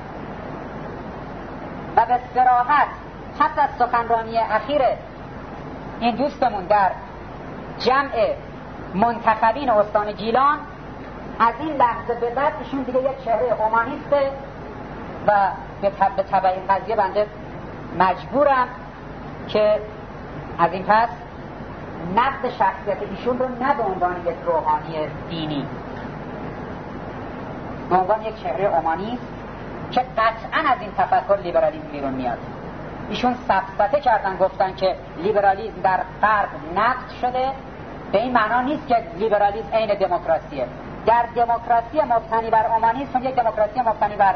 و به صراحت پس از سخنرانی اخیر این دوستمون در جمع منتخبین استان گیلان، از این لحظه به بعد ایشون دیگه یک چهره اومانیسته و به تبع این قضیه بنده مجبورم که از این پس نقد شخصیت ایشون رو نه به عنوان یک روحانی دینی، به عنوان یک چهره اومانیست که قطعا از این تفکر لیبرالیسم بیرون میاد. ایشون سفسطه کردن، گفتن که لیبرالیسم در غرب نقد شده. به این معنا نیست که لیبرالیسم عین دموکراسیه. در دموکراسی مبتنی بر اومانیسم یک دموکراسی مبتنی بر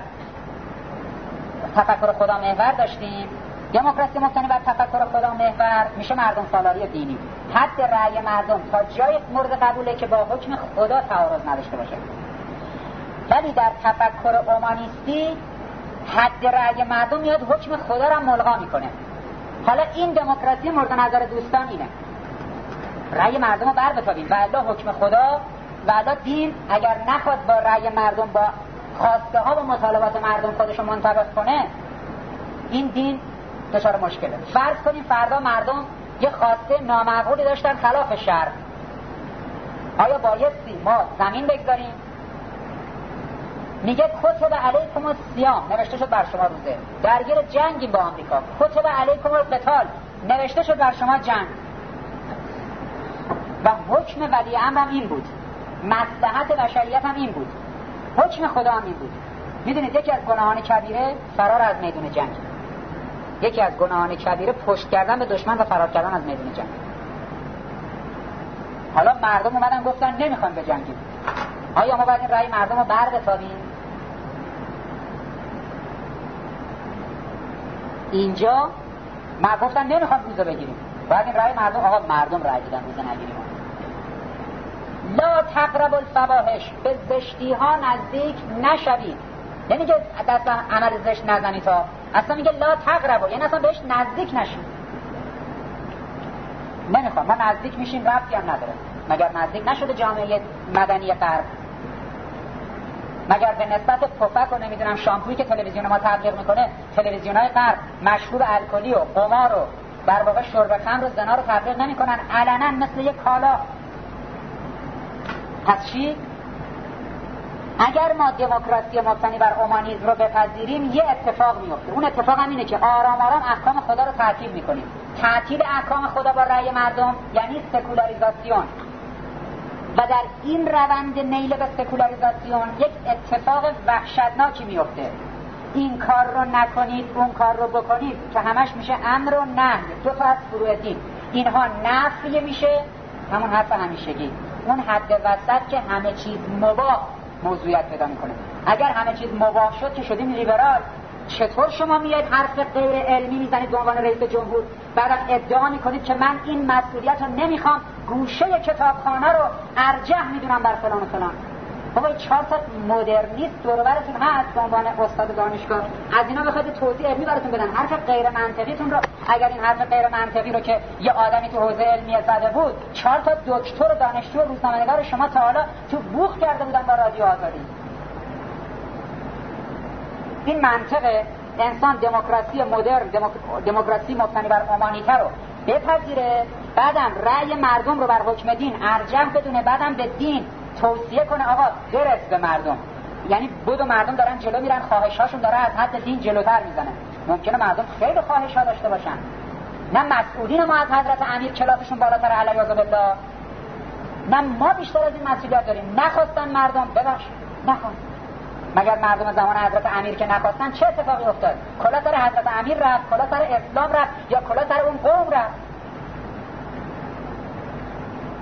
تفکر خدا محور داشتیم. دموکراسی مبتنی بر تفکر خدا محور میشه مردم سالاری دینی. حد رأی مردم تا جای مورد قبوله که با حکم خدا تعارض نداشته باشه. ولی در تفکر اومانیستی حد رأی مردم میاد حکم خدا را ملغا میکنه. حالا این دموکراسی مورد نظر دوستان اینه رأی مردم رو بر بتابیم و الا حکم خدا و الا دین اگر نخواد با رأی مردم با خواسته ها و مطالبات مردم خودشو منطبق کنه، این دین دچار مشکله. فرض کنیم فردا مردم یه خواسته نامعقولی داشتن خلاف شرع، آیا بایستی ما زمین بگذاریم؟ میگه کتب علیکم الصیام، نوشته شد بر شما روزه. درگیر جنگیم با آمریکا، کتب علیکم القتال، نوشته شد بر شما جنگ. و حکم ولی امرم این بود، مصلحت بشریت هم این بود، حکم خدا هم این بود. میدونید یکی از گناهان کبیره فرار از میدون جنگ، یکی از گناهان کبیره پشت کردن به دشمن و فرار کردن از میدون جنگ. حالا مردم اومدن گفتن نمیخوان به جنگیم، آیا ما باید این رأی مردم رو برداریم؟ اینجا ما گفتن نمیخوان روزه بگیریم، باید این رأی مردم، آقا مردم رأی دیدن روزه نگیریم. لا تقرب الفواحش، به زشتی ها نزدیک نشوید. یعنی که دست عمل زشت نزنید تا اصلا میگه لا تقرب، یعنی اصلا بهش نزدیک نشید. نمیخوام، ما نزدیک میشیم ربطی هم نداره. مگر نزدیک نشده جامعه مدنی غرب؟ مگر به نسبت پفک و نمیدونم شامپویی که تلویزیون ما تبلیغ میکنه، تلویزیون‌های غرب مشروب الکلی و قمار و در واقع شرب خمر و زنا رو تبلیغ نمیکنن علنا مثل یک کالا؟ پس چی؟ اگر ما دموکراسی مبتنی بر اومانیسم رو بپذیریم یه اتفاق میفته. اون اتفاق هم اینه که آرام آرام احکام خدا رو تعطیل میکنیم. تعطیل احکام خدا با رأی مردم یعنی سکولاریزاسیون. و در این روند میل به سکولاریزاسیون یک اتفاق وحشتناکی میفته. این کار رو نکنید، اون کار رو بکنید، که همش میشه امر و نهی، دو تا از فروع دین. اینها نفی میشه، همون حرف همیشگی، اون حد وسط که همه چیز مباح موضوعیت پیدا میکنه. اگر همه چیز مباح شد که شدیم لیبرال، چطور شما میاد حرف غیر علمی میزنید به عنوان رئیس جمهور، بعدم ادعا میکنید که من این مسئولیت رو نمیخوام، گوشه کتابخانه رو ارجح میدونم بر فلان و فلان. بابا 4 تا مدرنیست دور و برتون هست به عنوان استاد دانشگاه، از اینا بخواید توضیح علمی براتون بدن. حرف غیر منطقیتون رو، اگر این حرف غیر منطقی رو که یه آدمی تو حوزه علمی زده بود 4 تا دکتر دانشجو روزنامه‌نگار شما تا حالا تو بوق کرده بودن با رادیو آزادی. این منطقه انسان دموکراسی مدرن، دموکراسی مبتنی بر اومانیته رو بپذیره، بعدم رأی مردم رو بر حکم دین ارجح بدونه، بعدم به دین توصیه کنه آقا برس به مردم. یعنی بود و مردم دارن جلو میرن، خواهشاشون داره از حد دین جلوتر میزنه. ممکنه مردم خیلی خواهشا داشته باشن، نه مسئولین ما از حضرت امیر کلاسشون بالاتر علیه بالله، نه ما بیشتر از این مسئولیت داریم. نخواستن مردم، ببخش نخوان. مگر مردم زمان حضرت امیر که نخواستن چه اتفاقی افتاد؟ کلا سر حضرت امیر رفت، کلا سر اسلام رفت، یا کلا سر اون قوم رفت؟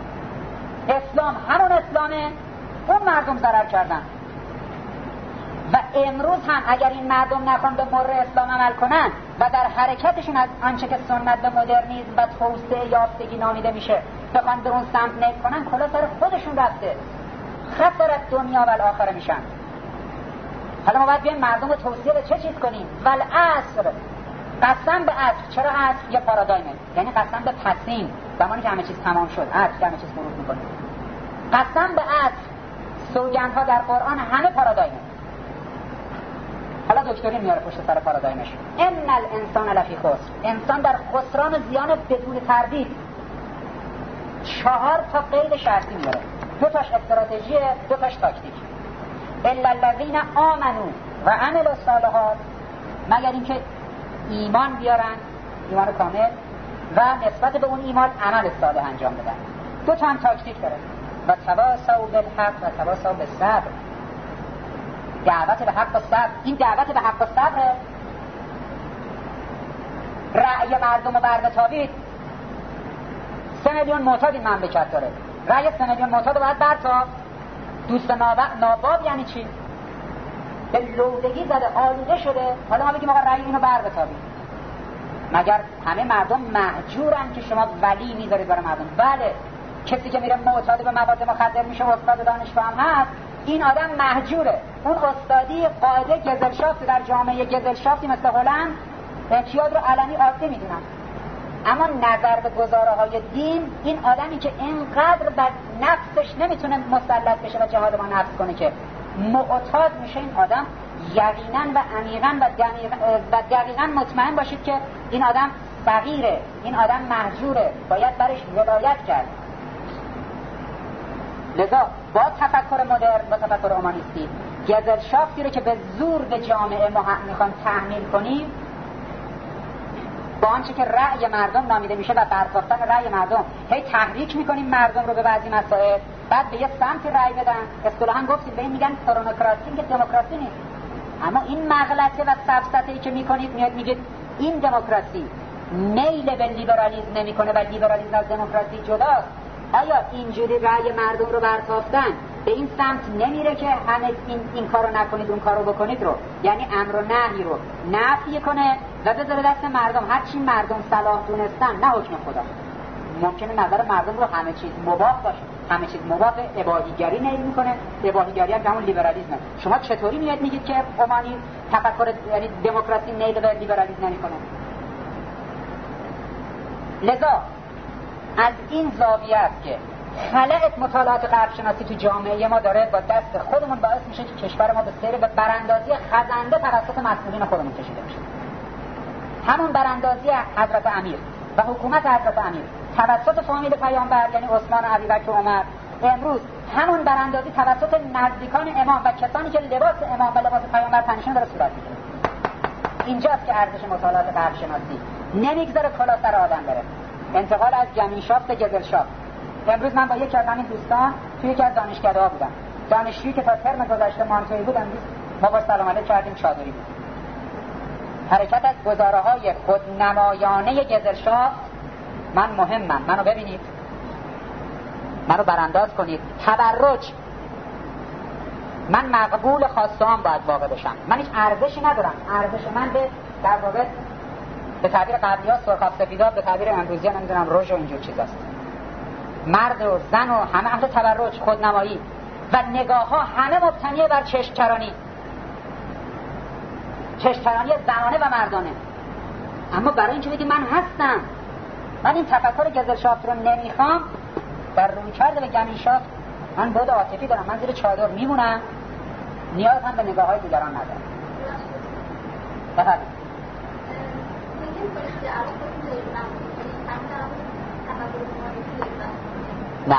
اسلام همون اسلامه، اون مردم ضرر کردن. و امروز هم اگر این مردم نخوان به مر اسلام عمل کنن و در حرکتشون از آنچه که سنت به مدرنیسم و توسعه یافتگی نامیده میشه بخوان به اون سمت نیل کنن، کلا سر خودشون رفته، خسر از دنیا و الاخره میشن. حالا ما باید بیایم مردم رو توصیه به چه چیز کنیم؟ والعصر، قسم به عصر. چرا عصر؟ یه پارادایمه، یعنی قسم به پسین، زمانی که همه چیز تمام شد، عصر که همه چیز مرور میکنه. قسم به عصر، سوگندها در قرآن همه پارادایمه. حالا دکتری میاره پشت سر پارادایمش، ان الانسان لفی خسر، انسان در خسران و زیان بدون تردید. 4 تا قید شرطی میاره، 2 تاش استراتژیه، 2 تاش تاکتیک. الا الذین آمنوا و عملوا الصالحات، مگر اینکه ایمان بیارن، ایمان کامل، و نسبت به اون ایمان عمل صالح انجام بدن. 2 تا هم تاکتیک داره، و تواصوا بالحق و تواصوا بالصبر. دعوت به حق و صبر، این دعوت به حق و صبر. رأی مردم رو بربتابید. 3 میلیون معتاد این مملکت داره، رأی 3 میلیون معتاد رو باید برتاب. دوست ناباب یعنی چی؟ به لودگی زده، آلوده شده. حالا ما بگیم آقا رأی اینو بربتابید. مگر همه مردم مهجورن که شما ولی میذارید برای مردم؟ بله، کسی که میره معتاد به مواد مخدر میشه، استاد دانشگاه هم هست، این آدم مهجوره. اون استادی قاعده گزلشافت در جامعه گزلشافتی مثل هلند اعتیاد رو علنی عادی میدونن. اما نظر به گزاره‌های دین، این آدمی که اینقدر بر نفسش نمیتونه مسلط بشه و جهاد با نفس کنه که معتاد میشه، این آدم یقینا و عمیقا و دقیقا مطمئن باشید که این آدم فقیره، این آدم مهجوره، باید برش ولایت کرد. لذا با تفکر مدرن، با تفکر اومانیستی، گزلشافتی رو که به زور به جامعه ما میخوان تحمیل کنیم، با آنچه که رأی مردم نامیده میشه و برتافتن رأی مردم، هی تحریک میکنیم مردم رو به بعضی مسائل، بعد به یه سمت رأی بدن. اصطلاحاً گفتید به این میگن کرونوکراسی، که دموکراسی نیست. اما این مغلطه و سفسطه‌ای که میکنید، میگید این دموکراسی میل به لیبرالیسم نمیکنه و لیبرالیسم از دموکراسی جداست. آیا اینجوری رأی مردم رو برتافتن به این سمت نمیره که همه این کارو نکنید اون کارو بکنید رو، یعنی امر و نهی رو نفی کنه و بذاره دست مردم، هر چی مردم صلاح دونستن، نه حکم خدا. ممکنه نظر مردم رو همه چیز مباح باشه، همه چیز مباح، اباحیگری نیل میکنه. اباحیگری هم همون لیبرالیسمه. شما چطوری میاد میگید که اومانی تفکر یعنی دموکراسی نیل به لیبرالیسم نمیکنه؟ لذا از این زاویه است که خلأ مطالعات غرب شناسی تو جامعه ما داره با دست خودمون باعث میشه که کشور ما به سیر به براندازی خزنده توسط مسئولین خودمون کشیده میشه. همون براندازی حضرت امیر و حکومت حضرت امیر توسط فامیل پیامبر، یعنی عثمان، ابوبکر و عمر، امروز همون براندازی توسط نزدیکان امام و کسانی که لباس امام و لباس پیامبر تنشون داره صورت میگیره. اینجاست که ارزش مطالعات غرب شناسی نمیگذاره کلا سر آدم بره. انتقال از جمعیشافت به گزلشافت. امروز من با یکی از همین دوستان توی یکی از دانشکده‌ها بودم. دانشجویی که تا ترم گذشته مانتویی بود، امروز ما با سلام علیک کردیم چادری بود. حرکت از گزاره‌های خودنمایانه گزلشافت، من مهمم، منو ببینید، منو برانداز کنید. تبرج، من مقبول خواسته‌ام باید واقع بشم. من هیچ ارزشی ندارم. ارزش من به در واقع به تعبیر قبلی‌ها سرخاب سفیدا، به تعبیر امروزی نمیدونم رژ و اینجور چیزاست. مرد و زن و همه اهل تبرج، خودنمایی و نگاه‌ها همه مبتنی بر چشم‌چرانی زنانه و مردانه. اما برای اینکه بگی من هستم، من این تفکر گزلشافت رو نمیخوام، در رویکرد به گمینشافت من بود عاطفی دارم، من زیر چادر میمونم، نیاز هم به نگاه‌های دیگران ندارم. بفرمایید. نه،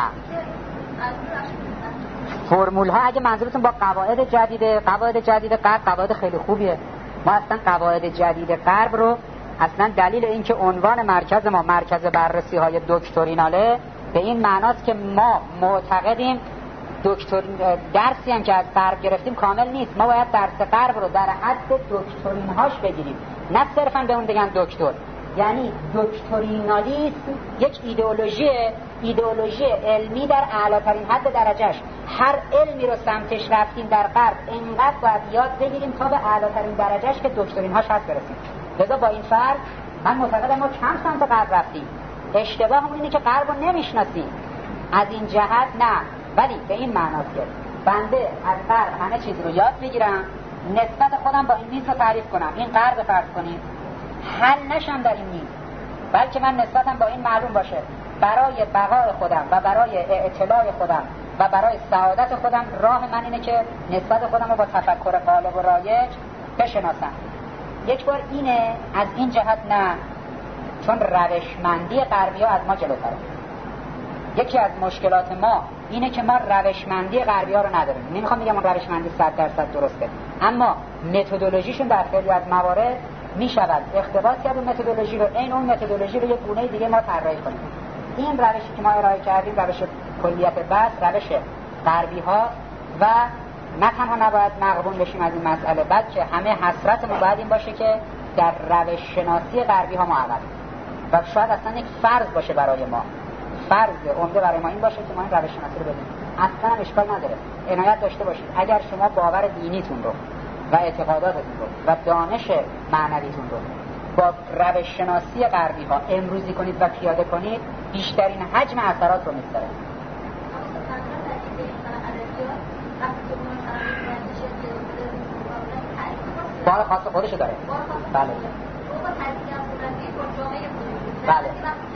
فرمول ها اگه منظورتون با قواعد جدید غرب، قواعد خیلی خوبیه. ما اصلا قواعد جدید غرب رو اصلا دلیل این که عنوان مرکز ما مرکز بررسی های دکتریناله به این معناست که ما معتقدیم درسی هم که از غرب گرفتیم کامل نیست. ما باید درس غرب رو در حد دکترین هاش بگیریم، نه صرفا به اون بگن دکتر. یعنی دکترینالیسم یک ایدئولوژیه ایدئولوژی علمی در اعلاترین حد درجهش. هر علمی رو سمتش رفتیم در غرب اینقدر باید یاد بگیریم تا به اعلاترین درجهش که دکترین هاش هست برسیم. لذا با این فرض من معتقدم ما کم سمت غرب رفتیم. اشتباهمون اینه که غرب رو نمیشناسیم. از این جهت نه، ولی به این معناست که بنده از غرب همه چیز رو یاد بگیرم، نسبت خودم با این میز رو تعریف کنم. این غرب فرض کنید حل نشم در این میز، بلکه من نسبتم با این معلوم باشه برای بقای خودم و برای اطلاع خودم و برای سعادت خودم راه من اینه که نسبت خودم رو با تفکر غالب و رایج بشناسم. یک بار اینه، از این جهت نه، چون روشمندی غربی‌ها از ما جلوتره. یکی از مشکلات ما اینه که ما روشمندی غربی‌ها رو نداریم. نمیخوام بگم اون روشمندی 100% درسته، اما متدولوژیشون در خیلی از موارد میشود اقتباس کرد اون متدولوژی رو، این اون متدولوژی رو یک گونه دیگه ما طراحی کنیم. این روشی که ما ارائه کردیم روش کلیت بحث، روش غربی‌ها و نه تنها نباید مغبون بشیم از این مسئله، بلکه همه حسرتمون باید این باشه که در روش شناسی غربی‌ها ما عقبیم و شاید اصلا یک فرض باشه برای ما، فرض عمده برای ما این باشه که ما این روش شناسی رو بدیم. اصلا هم اشکال نداره، عنایت داشته باشید اگر شما باور دینیتون رو و اعتقاداتتون رو و دانش معنویتون رو با روش شناسی غربی‌ها امروزی کنید و پیاده کنید، بیشترین حجم اثرات رو می‌ذاره. بار خاص خودشو داره. بله. بله.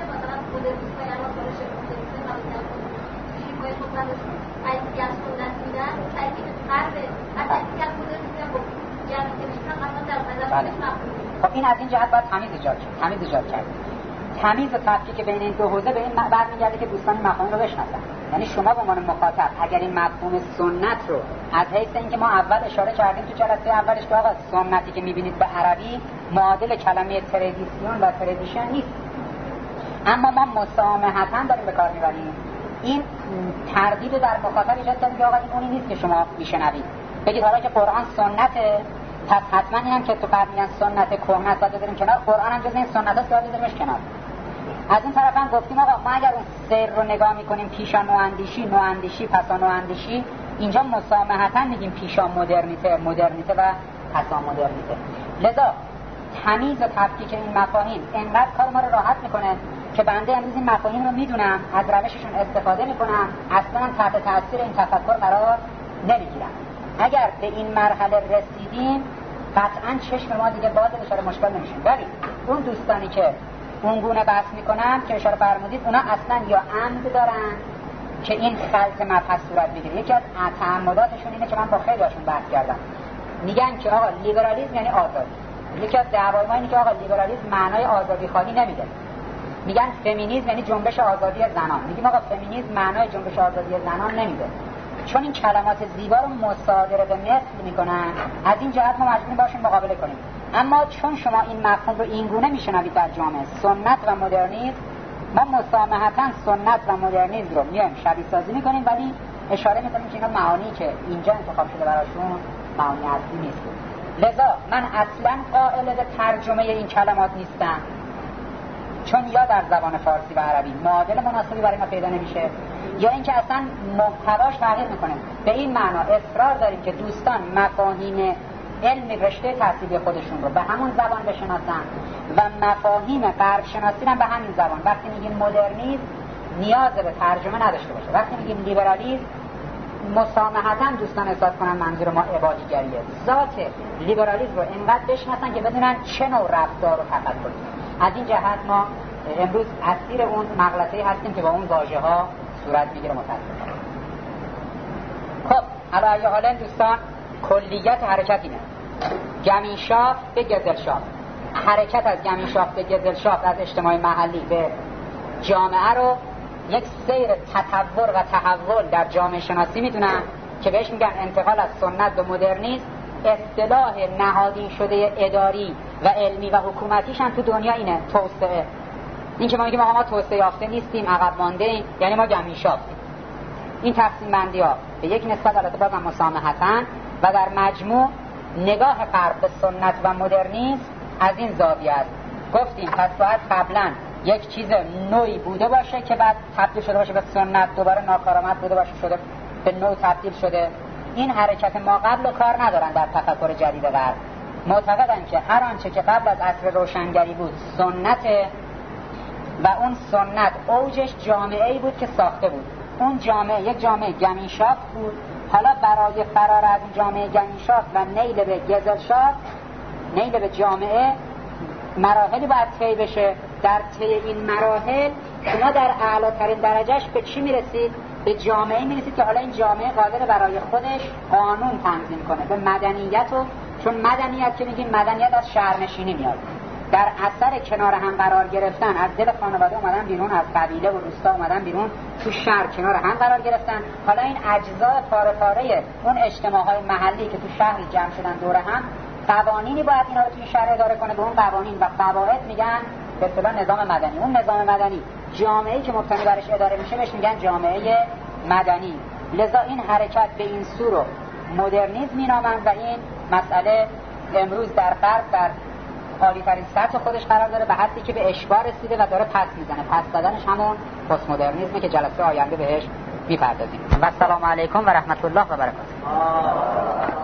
خب این از این جهت باید تمیز ایجاد کرد. تمیز و تفکیک بین این دو حوزه به این برمیگرده که دوستان این مفاهیم رو بشناسن. یعنی شما به عنوان مخاطب اگر این مفهوم سنت رو از حیث اینکه ما اول اشاره کردیم تو جلسه اولش که آقا سنتی که می‌بینید به عربی معادل کلمه تردیسیون و تردیشن نیست، اما ما مسامحتاً داریم به کار می‌بریم. این تردید در مخاطب ایجاد کرده که آقا این اونی نیست که شما میشنوید. بگید حالا که قرآن سنته، پس حتما اینم که تو فرمیان سنت کهنه است باید بذاریم کنار، قرآن هم جز این سنت است باید بذاریمش کنار. از این طرف هم گفتیم آقا ما اگر اون سیر رو نگاه میکنیم پیشا نواندیشی پسا نواندیشی، اینجا مسامحتاً میگیم پیشا مدرنیته و پسا مدرنیته. لذا تمیز و تفکیک این مفاهیم انقدر کار ما رو راحت میکنه که بنده امروز این مفاهیم رو میدونم، از روششون استفاده میکنم، اصلا تحت تاثیر این تفکر قرار نمیگیرم. اگر به این مرحله رسیدیم قطعاً چشم ما دیگه باز دچار مشکل نمیشیم. ولی اون دوستانی که اونگونه بحث میکنن که اشاره فرمودید، اونا اصلا یا عمد دارن که این خلط مبحث صورت بگیره. یکی از تعمداتشون اینه که من با خیلی هاشون بحث کردم، میگن که آقا لیبرالیسم یعنی آزادی. یکی از دعوای ما اینه که آقا لیبرالیسم معنای آزادی خواهی نمیده. میگن فمینیسم یعنی جنبش آزادی زنان، میگیم آقا فمینیسم معنای جنبش آزادی زنان نمیده، چون این کلمات زیبا رو مصادره به مثل میکنن. از این جهت ما مجبوریم باشیم مقابله کنیم. اما چون شما این مفهوم رو این گونه میشنوید در جامعه سنت و مدرنیسم، ما مسامحتاً سنت و مدرنیسم رو میایم شبیه سازی میکنیم، ولی اشاره میکنیم که اینا معانی که اینجا انتخاب شده براشون معانی اصلی نیست. لذا من اصلا قائل به ترجمه این کلمات نیستم، چون یا در زبان فارسی و عربی معادل مناسبی برای ما پیدا نمیشه، یا اینکه اصلا محتواش تغییر میکنه. به این معنا اصرار داریم که دوستان مفاهیم علم رشته تحصیلی خودشون رو به همون زبان بشناسن و مفاهیم غرب شناسی هم به همین زبان. وقتی میگیم مدرنیسم نیاز به ترجمه نداشته باشه، وقتی میگیم لیبرالیسم مسامحتاً دوستان احساس کنن منظور ما عبادیگریه. ذات لیبرالیسم رو اینقدر بشناسن که بدونن چه نوع رفتار و تفکری. از این جهت ما امروز اسیر اون مغلطه‌ای هستیم که با اون واژه‌ها صورت میگیره متأسفانه. خب علی حال دوستان کلیت حرکت اینه، گمینشافت به گزلشافت. حرکت از گمینشافت به گزلشافت، از اجتماع محلی به جامعه رو یک سیر تطور و تحول در جامعه شناسی میدونن که بهش میگن انتقال از سنت به مدرنیسم. اصطلاح نهادین شده اداری و علمی و حکومتیش هم تو دنیا اینه توسعه. این که ما میگیم ما توسعه یافته نیستیم، عقب مانده ایم، یعنی ما گمینشافتیم. این تقسیم بندی ها به یک نسبت البته بازم مسامحتاً و در مجموع نگاه غرب به سنت و مدرنیسم از این زاویه است. گفتیم پس باید قبلا یک چیز نوعی بوده باشه که بعد تبدیل شده باشه به سنت، دوباره ناکارآمد بوده باشه شده به نوع تبدیل شده. این حرکت ما قبل و کار ندارن در تفکر جدید غرب. معتقدن که هر آنچه که قبل از عصر روشنگری بود سنته و اون سنت اوجش جامعه‌ای بود که ساخته بود. اون جامعه یک جامعه گمینشافت بود. حالا برای فرار از این جامعه گمینشافت و نیل به گزلشافت، نیل به جامعه، مراحلی باید طی بشه. در طی این مراحل شما در اعلاترین درجهش به چی میرسید؟ به جامعه میرسید که حالا این جامعه قادر برای خودش قانون تنظیم کنه، به مدنیت. و چون مدنیت که میگیم مدنیت از شهرنشینی میاد، در اثر کنار هم قرار گرفتن، از دل خانواده اومدن بیرون، از قبیله و روستا اومدن بیرون، تو شهر کنار هم قرار گرفتن. حالا این اجزای پاره پاره اون اجتماعهای محلی که تو شهر جمع شدن دور هم، قوانینی باید اینا رو تو این شهر اداره کنه. به اون قوانین و قواعد میگن به اصطلاح نظام مدنی. اون نظام مدنی، جامعه‌ای که مبتنی برش اداره میشه بهش میگن جامعه مدنی. لذا این حرکت به این سو رو مدرنیسم مینامند و این مسئله امروز در غرب در عالی‌ترین سطح خودش قرار داره، به حدی که به اشباع رسیده و داره پس میزنه. پس زدنش همون پست مدرنیسمه که جلسه آینده بهش میپردازیم. و السلام علیکم و رحمت الله و برکاته.